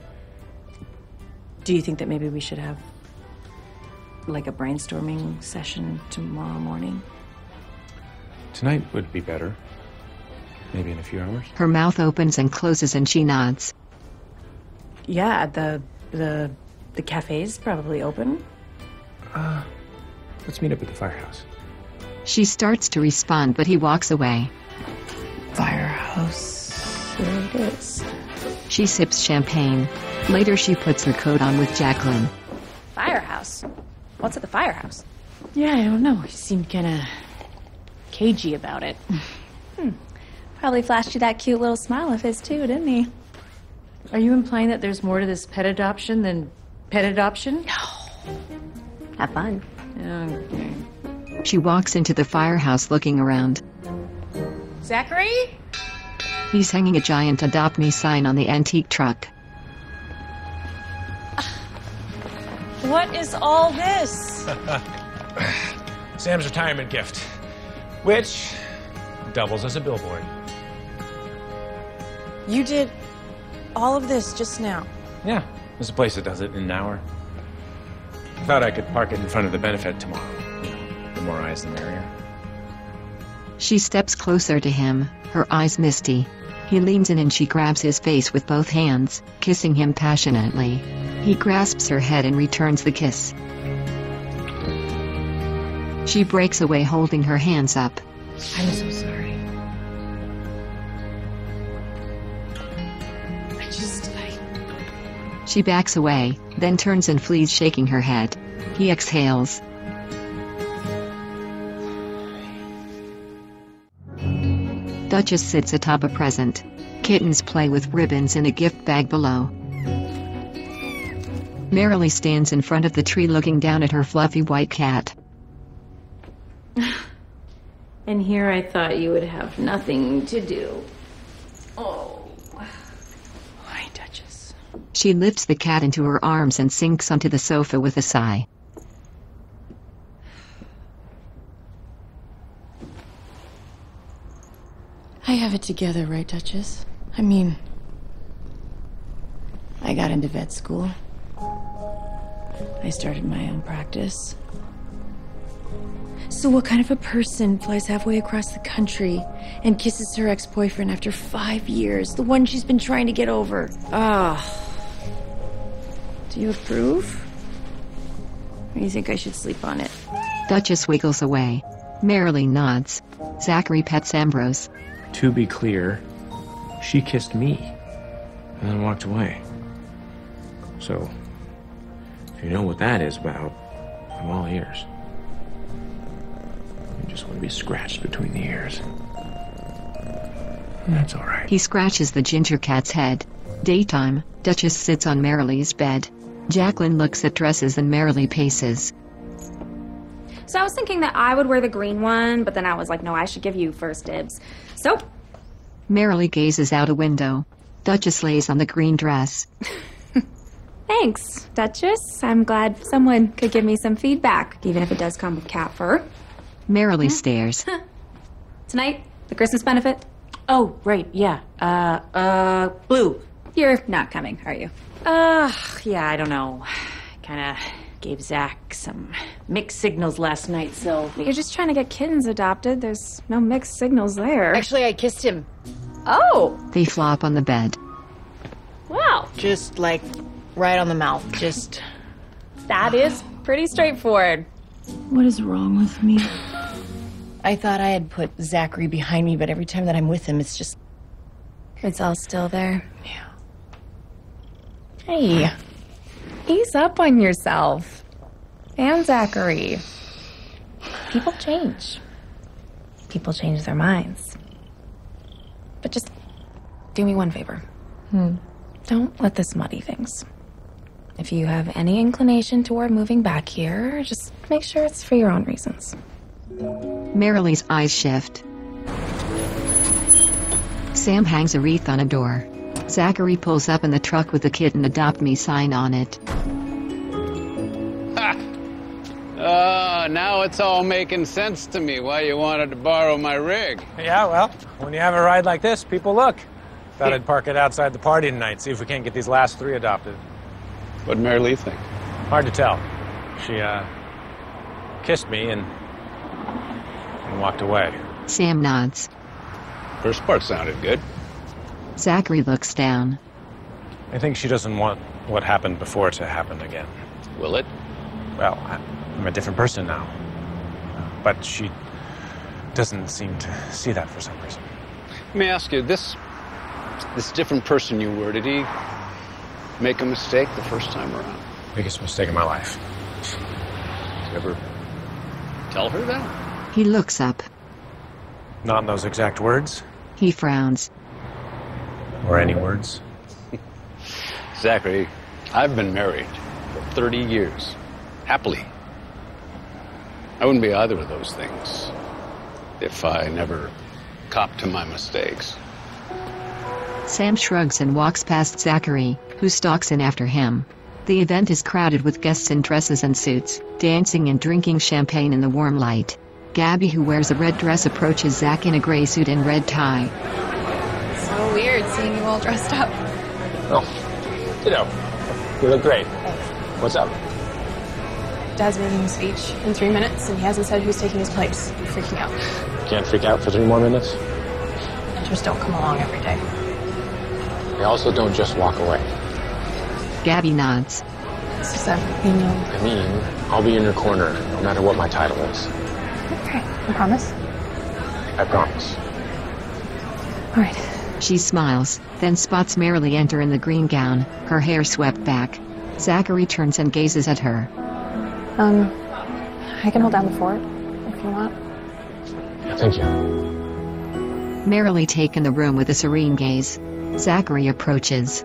Do you think that maybe we should have, like, a brainstorming session tomorrow morning? Tonight would be better. Maybe in a few hours. Her mouth opens and closes and she nods. Yeah, the cafe's probably open. Let's meet up at the firehouse. She starts to respond, but he walks away. Firehouse. There it is. She sips champagne. Later, she puts her coat on with Jacqueline. Firehouse? What's at the firehouse? Yeah, I don't know. He seemed kind of cagey about it. Probably flashed you that cute little smile of his, too, didn't he? Are you implying that there's more to this pet adoption than pet adoption? No. Have fun. Okay. She walks into the firehouse looking around. Zachary? He's hanging a giant Adopt Me sign on the antique truck. What is all this? Sam's retirement gift, which doubles as a billboard. You did all of this just now? Yeah, there's a place that does it in an hour. I thought I could park it in front of the benefit tomorrow. You know, the more eyes, the merrier. She steps closer to him, her eyes misty. He leans in and she grabs his face with both hands, kissing him passionately. He grasps her head and returns the kiss. She breaks away holding her hands up. I'm so sorry. She backs away, then turns and flees shaking her head. He exhales. Duchess sits atop a present. Kittens play with ribbons in a gift bag below. Marilee stands in front of the tree looking down at her fluffy white cat. And here I thought you would have nothing to do. Oh. Why, Duchess? She lifts the cat into her arms and sinks onto the sofa with a sigh. I have it together, right, Duchess? I mean, I got into vet school. I started my own practice. So what kind of a person flies halfway across the country and kisses her ex-boyfriend after 5 years, the one she's been trying to get over? Do you approve? Or do you think I should sleep on it? Duchess wiggles away. Marilee nods. Zachary pets Ambrose. To be clear, she kissed me and then walked away. So, if you know what that is about, I'm all ears. Just want to be scratched between the ears. That's all right. He scratches the ginger cat's head. Daytime, Duchess sits on Marilee's bed. Jacqueline looks at dresses and Marilee paces. So I was thinking that I would wear the green one, but then I was like, no, I should give you first dibs. So, Marilee gazes out a window. Duchess lays on the green dress. thanks, Duchess. I'm glad someone could give me some feedback, even if it does come with cat fur. Marilee stares. Tonight, the Christmas benefit. Oh, right, yeah. Blue. You're not coming, are you? Yeah, I don't know. Kinda gave Zach some mixed signals last night, so... You're just trying to get kittens adopted. There's no mixed signals there. Actually, I kissed him. Oh! They flop on the bed. Wow. Just, like, right on the mouth. Just... That is pretty straightforward. What is wrong with me? I thought I had put Zachary behind me, but every time that I'm with him, it's just... It's all still there. Yeah. Hey, ease up on yourself. And Zachary. People change. People change their minds. But just do me one favor. Don't let this muddy things. If you have any inclination toward moving back here, just make sure it's for your own reasons. Marilee's eyes shift. Sam hangs a wreath on a door. Zachary pulls up in the truck with the kitten Adopt Me sign on it. Now it's all making sense to me why you wanted to borrow my rig. Yeah, well, when you have a ride like this, people look. Thought I'd park it outside the party tonight, see if we can't get these last 3 adopted. What'd Marilee think? Hard to tell. She, kissed me and walked away. Sam nods. First part sounded good. Zachary looks down. I think she doesn't want what happened before to happen again. Will it? Well, I'm a different person now. But she doesn't seem to see that for some reason. Let me ask you, this different person you were, did he make a mistake the first time around? Biggest mistake of my life. Did you ever tell her that? He looks up. Not in those exact words. He frowns. Or any words. Zachary, I've been married for 30 years. Happily. I wouldn't be either of those things if I never copped to my mistakes. Sam shrugs and walks past Zachary, who stalks in after him. The event is crowded with guests in dresses and suits, dancing and drinking champagne in the warm light. Gabby, who wears a red dress, approaches Zach in a gray suit and red tie. So weird seeing you all dressed up. Oh, you look great. What's up? Dad's making a speech in 3 minutes, and he hasn't said who's taking his place. I'm freaking out. Can't freak out for 3 more minutes? Just don't come along every day. They also don't just walk away. Gabby nods. Does that mean I mean, I'll be in your corner, no matter what my title is. Okay, you promise? I promise. All right. She smiles, then spots Marilee enter in the green gown, her hair swept back. Zachary turns and gazes at her. I can hold down the fort, if you want. Thank you. Marilee taken the room with a serene gaze. Zachary approaches.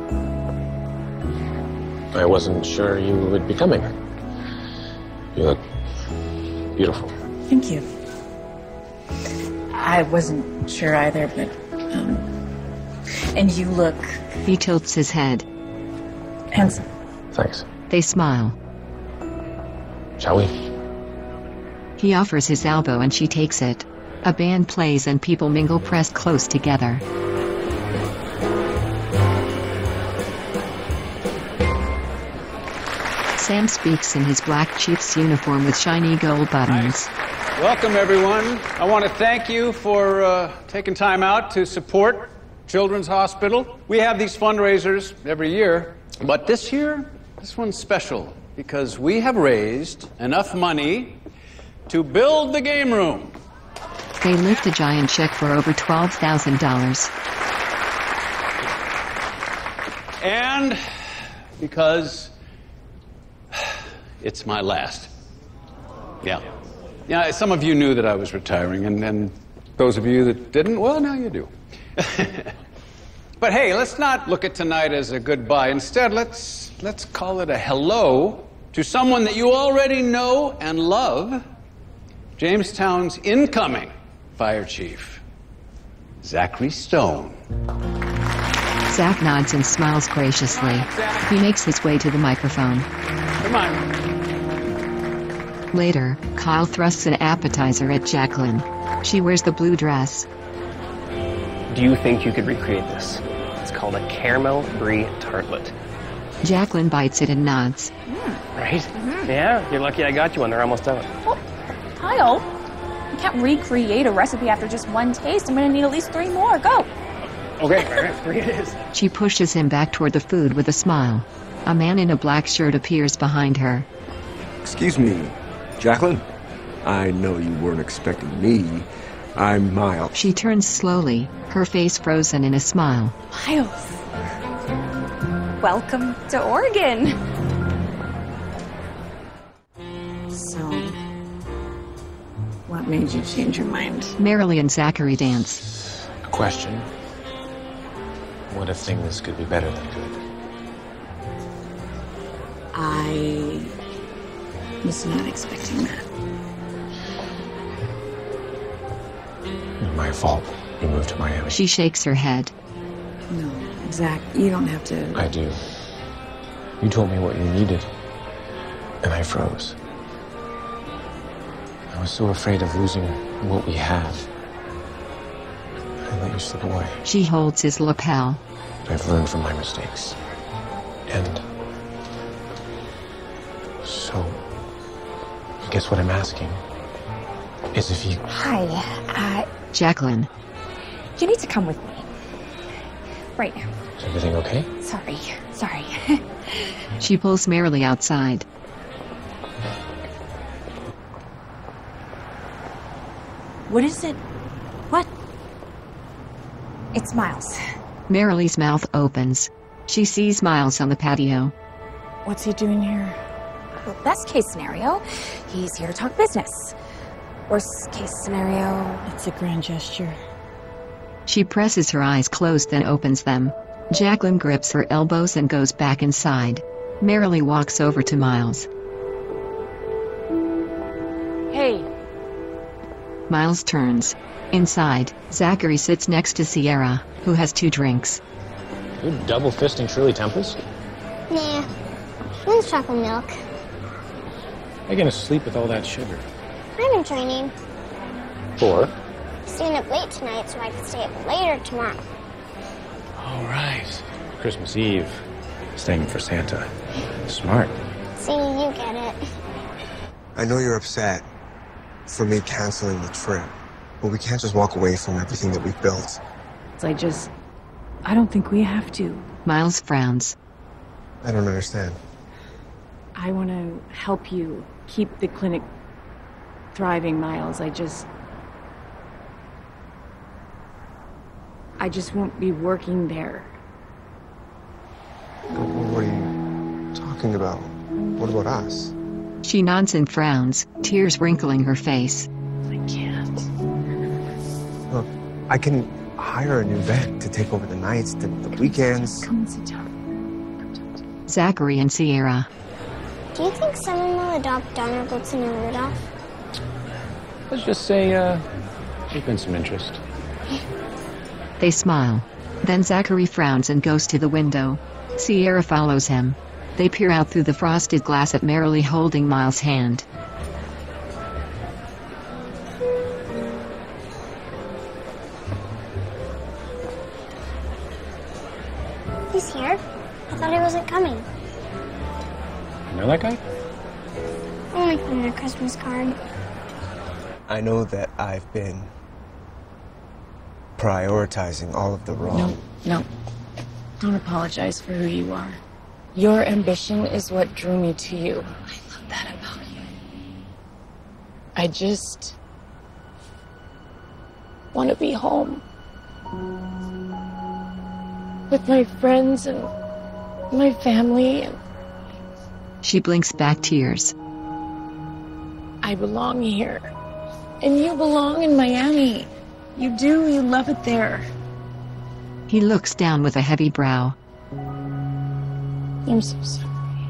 I wasn't sure you would be coming. You look beautiful. Thank you. I wasn't sure either, but, and you look... He tilts his head. Handsome. Thanks. They smile. Shall we? He offers his elbow and she takes it. A band plays and people mingle pressed close together. Sam speaks in his black Chiefs uniform with shiny gold buttons. Hi. Welcome, everyone. I want to thank you for taking time out to support Children's Hospital. We have these fundraisers every year, but this year, this one's special because we have raised enough money to build the game room. They lift a giant check for over $12,000. And because it's my last. Yeah. Yeah, some of you knew that I was retiring, and those of you that didn't, well, now you do. But hey, let's not look at tonight as a goodbye. Instead, let's call it a hello to someone that you already know and love, Jamestown's incoming fire chief, Zachary Stone. Zach nods and smiles graciously. He makes his way to the microphone. Come on. Later, Kyle thrusts an appetizer at Jacqueline. She wears the blue dress. Do you think you could recreate this? It's called a caramel brie tartlet. Jacqueline bites it and nods. Right? Yeah, you're lucky I got you one. They're almost out. Well, Kyle, you can't recreate a recipe after just one taste. I'm gonna need at least 3 more. Go! Okay, all right, 3 it is. She pushes him back toward the food with a smile. A man in a black shirt appears behind her. Excuse me, Jacqueline? I know you weren't expecting me. I'm Miles. She turns slowly, her face frozen in a smile. Miles. Welcome to Oregon. So, what made you change your mind? Marilee and Zachary dance. A question. What if things could be better than good? I was not expecting that. My fault. You moved to Miami. She shakes her head. No, Zach, you don't have to. I do. You told me what you needed, and I froze. I was so afraid of losing what we have. I let you slip away. She holds his lapel. But I've learned from my mistakes. And so, I guess what I'm asking is if you... Hi, Jacqueline. you need to come with me. Right now. Is everything okay? Sorry. She pulls Marilee outside. What is it? What? It's Miles. Marilee's mouth opens. She sees Miles on the patio. What's he doing here? Well, best case scenario, he's here to talk business. Worst case scenario... It's a grand gesture. She presses her eyes closed then opens them. Jacqueline grips her elbows and goes back inside. Marilee walks over to Miles. Hey. Miles turns. Inside, Zachary sits next to Sierra, who has 2 drinks. You're double fisting Shirley Tempest? Nah. She wants chocolate milk. How are you gonna sleep with all that sugar? I'm in training. For? Staying up late tonight so I can stay up later tomorrow. All right. Christmas Eve. Staying for Santa. Smart. See, you get it. I know you're upset for me canceling the trip, but we can't just walk away from everything that we've built. I don't think we have to. Miles frowns. I don't understand. I want to help you keep the clinic thriving, Miles. I just won't be working there. What are you talking about? What about us? She nods and frowns, tears wrinkling her face. I can't. Look, I can hire a new vet to take over the nights, the weekends. Come and sit down. Zachary and Sierra. Do you think someone will adopt Donner Blitzen and Rudolph? Let's just say, there's been some interest. They smile. Then Zachary frowns and goes to the window. Sierra follows him. They peer out through the frosted glass at Marilee holding Miles' hand. He's here. I thought he wasn't coming. You know that guy? Only put in a Christmas card. I know that I've been prioritizing all of the wrong. No. Don't apologize for who you are. Your ambition is what drew me to you. I love that about you. I just want to be home with my friends and my family, and She blinks back tears. I belong here. And you belong in Miami. You do. You love it there. He looks down with a heavy brow. I'm so sorry.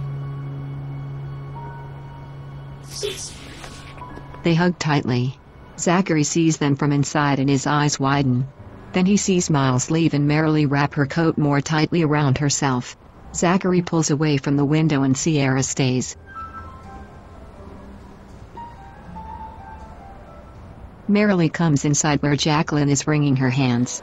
They hug tightly. Zachary sees them from inside and his eyes widen. Then he sees Miles leave and merrily wrap her coat more tightly around herself. Zachary pulls away from the window and Sierra stays. Merrily comes inside where Jacqueline is wringing her hands.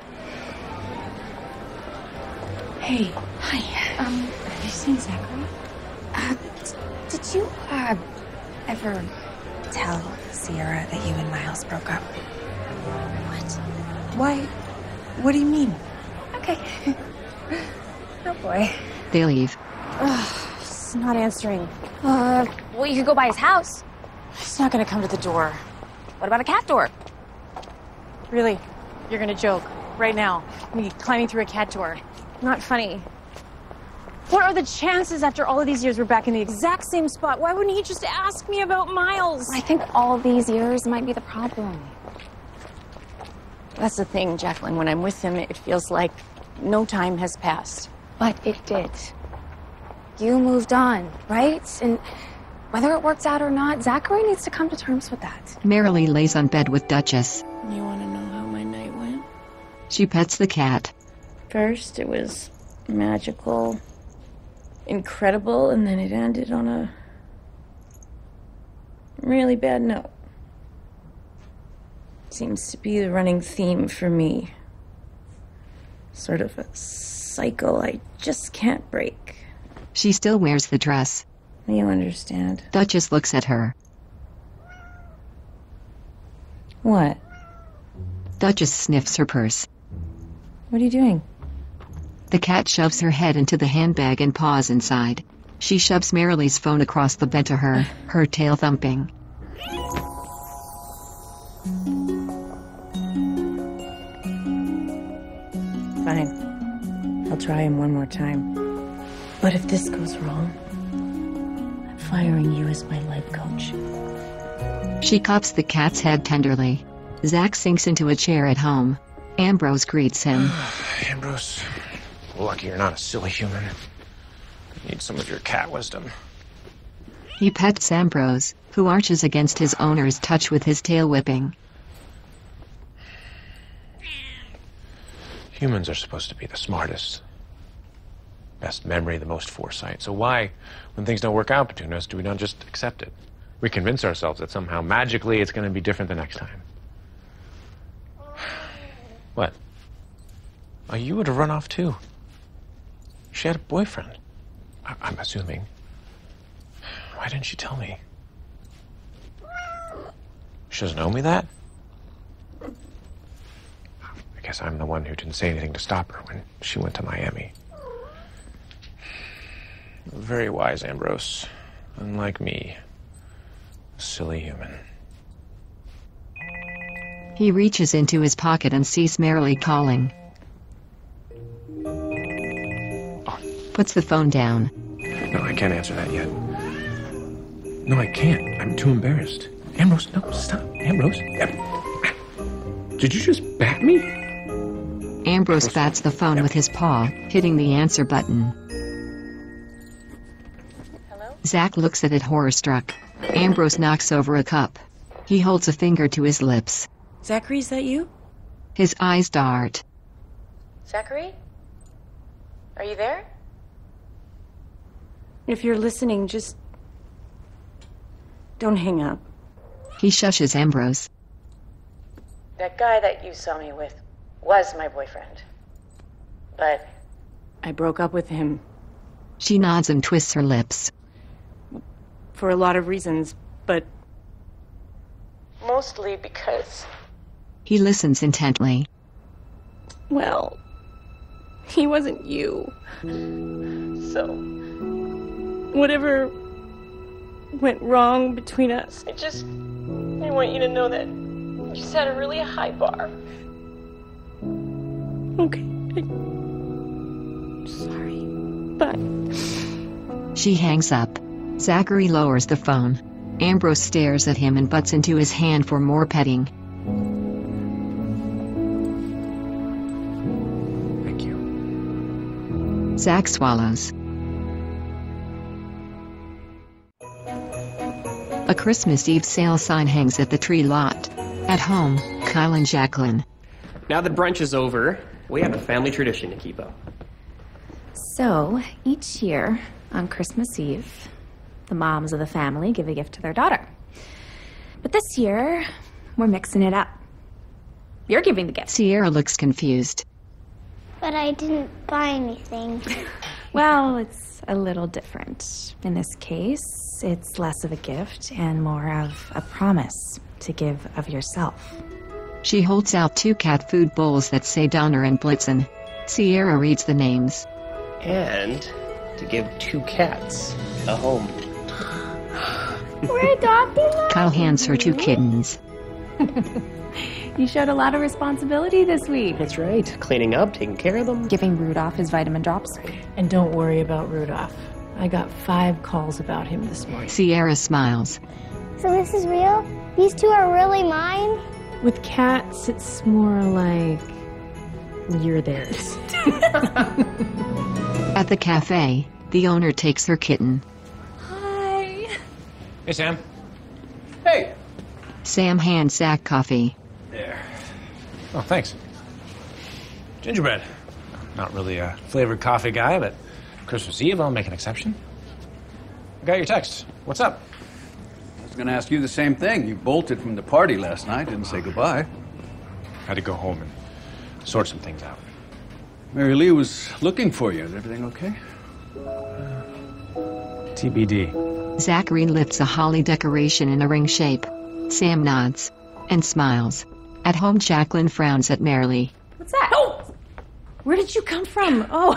Hey. Hi. Have you seen Zachary? Did you, ever tell Sierra that you and Miles broke up? What? Why? What do you mean? Okay. Oh boy. They leave. Ugh, he's not answering. Well, you could go by his house. He's not gonna come to the door. What about a cat door? Really? You're gonna joke right now? Me climbing through a cat door? Not funny. What are the chances after all of these years we're back in the exact same spot? Why wouldn't he just ask me about Miles? I think all these years might be the problem. That's the thing, Jacqueline. When I'm with him, it feels like no time has passed. But it did. You moved on, right? And whether it works out or not, Zachary needs to come to terms with that. Merrily lays on bed with Duchess. You want to know how my night went? She pets the cat. First, it was magical, incredible, and then it ended on a really bad note. Seems to be the running theme for me. Sort of a cycle I just can't break. She still wears the dress. You understand. Duchess looks at her. What? Duchess sniffs her purse. What are you doing? The cat shoves her head into the handbag and paws inside. She shoves Merrily's phone across the bed to her, her tail thumping. Fine. I'll try him one more time. But if this goes wrong, I'm firing you as my life coach. She cups the cat's head tenderly. Zach sinks into a chair at home. Ambrose greets him. Ambrose, lucky you're not a silly human. You need some of your cat wisdom. He pets Ambrose, who arches against his owner's touch with his tail whipping. Humans are supposed to be the smartest. Best memory, the most foresight. So why, when things don't work out between us, do we not just accept it? We convince ourselves that somehow, magically, it's going to be different the next time. What? Oh, you would have run off too. She had a boyfriend. I'm assuming. Why didn't she tell me? She doesn't owe me that? I guess I'm the one who didn't say anything to stop her when she went to Miami. Very wise, Ambrose. Unlike me. A silly human. He reaches into his pocket and sees Merrily calling. Puts the phone down. No, I can't answer that yet. No, I can't. I'm too embarrassed. Ambrose, no, stop. Ambrose. Did you just bat me? Ambrose bats the phone with his paw, hitting the answer button. Hello? Zach looks at it horror-struck. Ambrose knocks over a cup. He holds a finger to his lips. Zachary, is that you? His eyes dart. Zachary? Are you there? If you're listening, just don't hang up. He shushes Ambrose. That guy that you saw me with was my boyfriend. But I broke up with him She nods and twists her lips. for a lot of reasons, but mostly because, He listens intently. well, he wasn't you. So, whatever went wrong between us, I want you to know that you set a really high bar. Okay. Sorry. Bye. She hangs up. Zachary lowers the phone. Ambrose stares at him and butts into his hand for more petting. Thank you. Zach swallows. A Christmas Eve sale sign hangs at the tree lot. At home, Kyle and Jacqueline. Now that brunch is over, we have a family tradition to keep up. So, each year, on Christmas Eve, the moms of the family give a gift to their daughter. But this year, we're mixing it up. You're giving the gift. Sierra looks confused. But I didn't buy anything. Well, it's a little different. In this case, it's less of a gift and more of a promise to give of yourself. She holds out 2 cat food bowls that say Donner and Blitzen. Sierra reads the names. And to give 2 cats a home. We're adopting them? Kyle hands her 2 kittens. You showed a lot of responsibility this week. That's right. Cleaning up, taking care of them. Giving Rudolph his vitamin drops. And don't worry about Rudolph. I got 5 calls about him this morning. Sierra smiles. So this is real? These 2 are really mine? With cats, it's more like you're theirs. At the cafe, the owner takes her kitten. Hi. Hey, Sam. Hey. Sam hands Zach coffee. There. Oh, thanks. Gingerbread. Not really a flavored coffee guy, but Christmas Eve, I'll make an exception. I got your text. What's up? I was going to ask you the same thing. You bolted from the party last night, didn't say goodbye. Had to go home and sort some things out. Mary Lee was looking for you. Is everything okay? TBD. Zachary lifts a holly decoration in a ring shape. Sam nods and smiles. At home, Jacqueline frowns at Marilee. What's that? Oh! Where did you come from? Oh.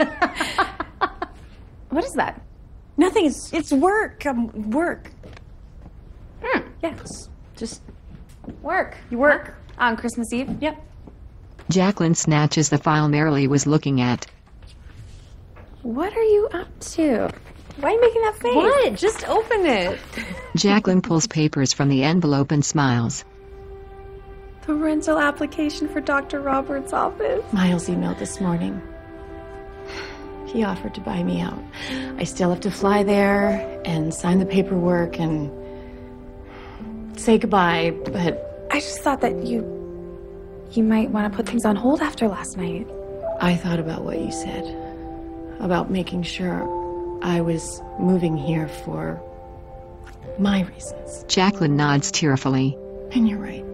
What is that? Nothing. It's work. Work. Yeah. Just work. You work on Christmas Eve? Yep. Jacqueline snatches the file Marilee was looking at. What are you up to? Why are you making that face? What? Just open it. Jacqueline pulls papers from the envelope and smiles. The rental application for Dr. Roberts' office. Miles emailed this morning. He offered to buy me out. I still have to fly there and sign the paperwork and say goodbye, but I just thought that you might want to put things on hold after last night. I thought about what you said, about making sure I was moving here for my reasons. Jacqueline nods tearfully. And you're right.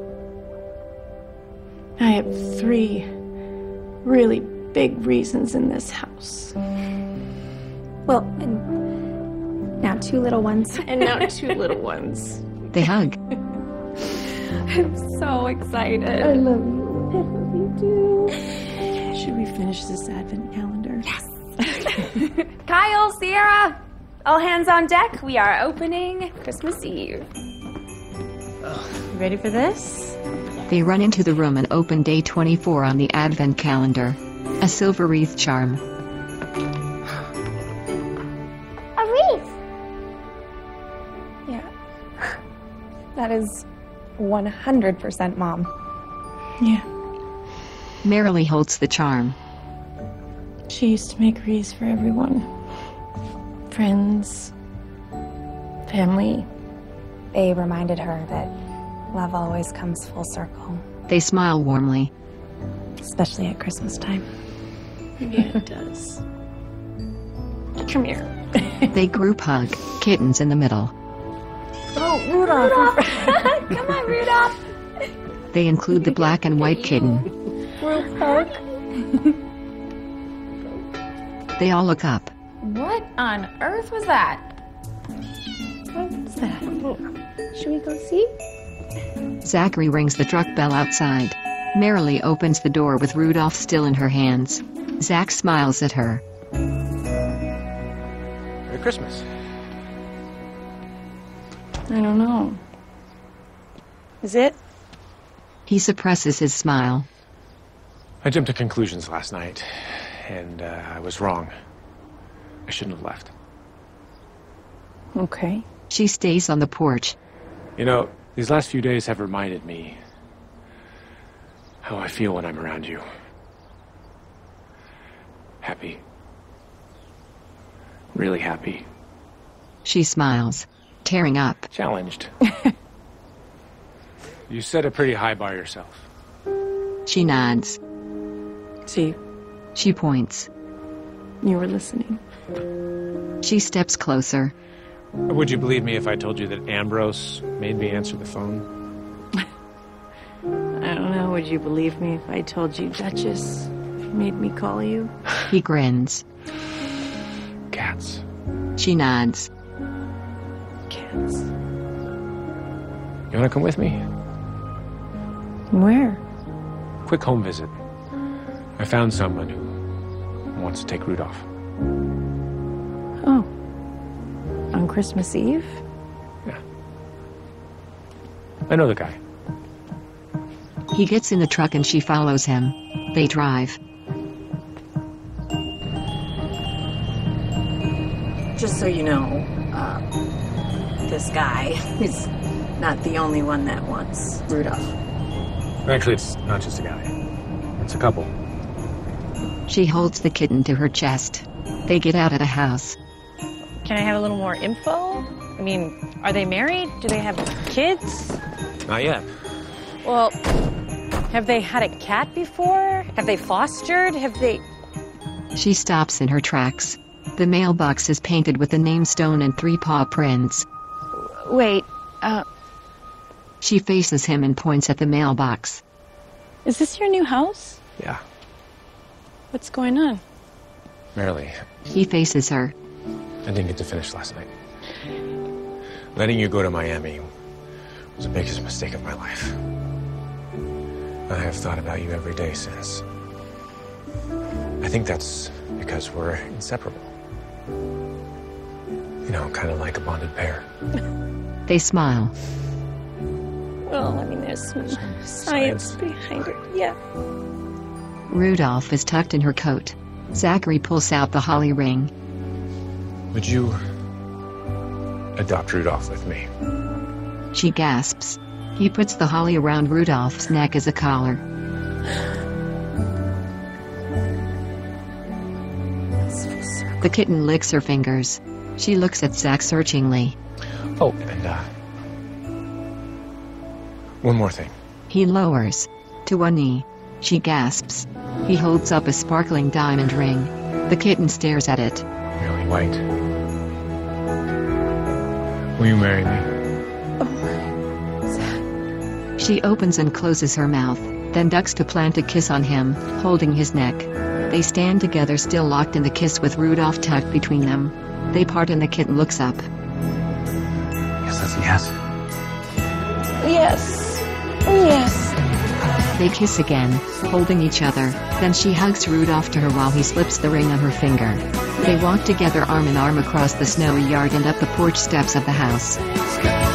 I have 3 really big reasons in this house. Well, and now 2 little ones. And now 2 little ones. They hug. I'm so excited. I love you. I love you too. Should we finish this advent calendar? Yes. Kyle, Sierra, all hands on deck. We are opening Christmas Eve. You ready for this? They run into the room and open day 24 on the advent calendar. A silver wreath charm. A wreath! Yeah. That is 100% Mom. Yeah. Marilee holds the charm. She used to make wreaths for everyone. Friends, family. They reminded her that love always comes full circle. They smile warmly. Especially at Christmas time. Yeah, it does. Come here. They group hug, kittens in the middle. Oh, Rudolph. Come on, Rudolph. They include the black and white kitten. Group hug. They all look up. What on earth was that? What's that? Should we go see? Zachary rings the truck bell outside. Marilee opens the door with Rudolph still in her hands. Zach smiles at her. Merry Christmas. I don't know. Is it? He suppresses his smile. I jumped to conclusions last night, and I was wrong. I shouldn't have left. Okay. She stays on the porch. You know, these last few days have reminded me how I feel when I'm around you. Happy. Really happy. She smiles, tearing up. Challenged. You set a pretty high bar yourself. She nods. See, She points. you were listening. She steps closer. Would you believe me if I told you that Ambrose made me answer the phone? I don't know, would you believe me if I told you Duchess made me call you? He grins. Cats. She nods. Cats. You want to come with me? Where? Quick home visit. I found someone who wants to take Rudolph. Oh. On Christmas Eve? I know the guy. He gets in the truck and she follows him. They drive. Just so you know, this guy is not the only one that wants Rudolph. Actually, it's not just a guy. It's a couple. She holds the kitten to her chest. They get out at a house. Can I have a little more info? I mean, are they married? Do they have kids? Not yet. Well, have they had a cat before? Have they fostered? Have they... She stops in her tracks. The mailbox is painted with the name stone and 3 paw prints. Wait, She faces him and points at the mailbox. Is this your new house? Yeah. What's going on? Marilee, He faces her. I didn't get to finish last night. Letting you go to Miami was the biggest mistake of my life. I have thought about you every day since. I think that's because we're inseparable. You know, kind of like a bonded pair. They smile. Well, I mean, there's some science behind it, yeah. Rudolph is tucked in her coat. Zachary pulls out the holly ring. Would you adopt Rudolph with me? She gasps. He puts the holly around Rudolph's neck as a collar. The kitten licks her fingers. She looks at Zach searchingly. Oh, and one more thing. He lowers to one knee. She gasps. He holds up a sparkling diamond ring. The kitten stares at it. Really white. Will you marry me? She opens and closes her mouth, then ducks to plant a kiss on him, holding his neck. They stand together, still locked in the kiss with Rudolph tucked between them. They part and the kitten looks up. Yes, that's a yes. Yes. Yes. They kiss again, holding each other. Then she hugs Rudolph to her while he slips the ring on her finger. They walk together arm in arm across the snowy yard and up the porch steps of the house.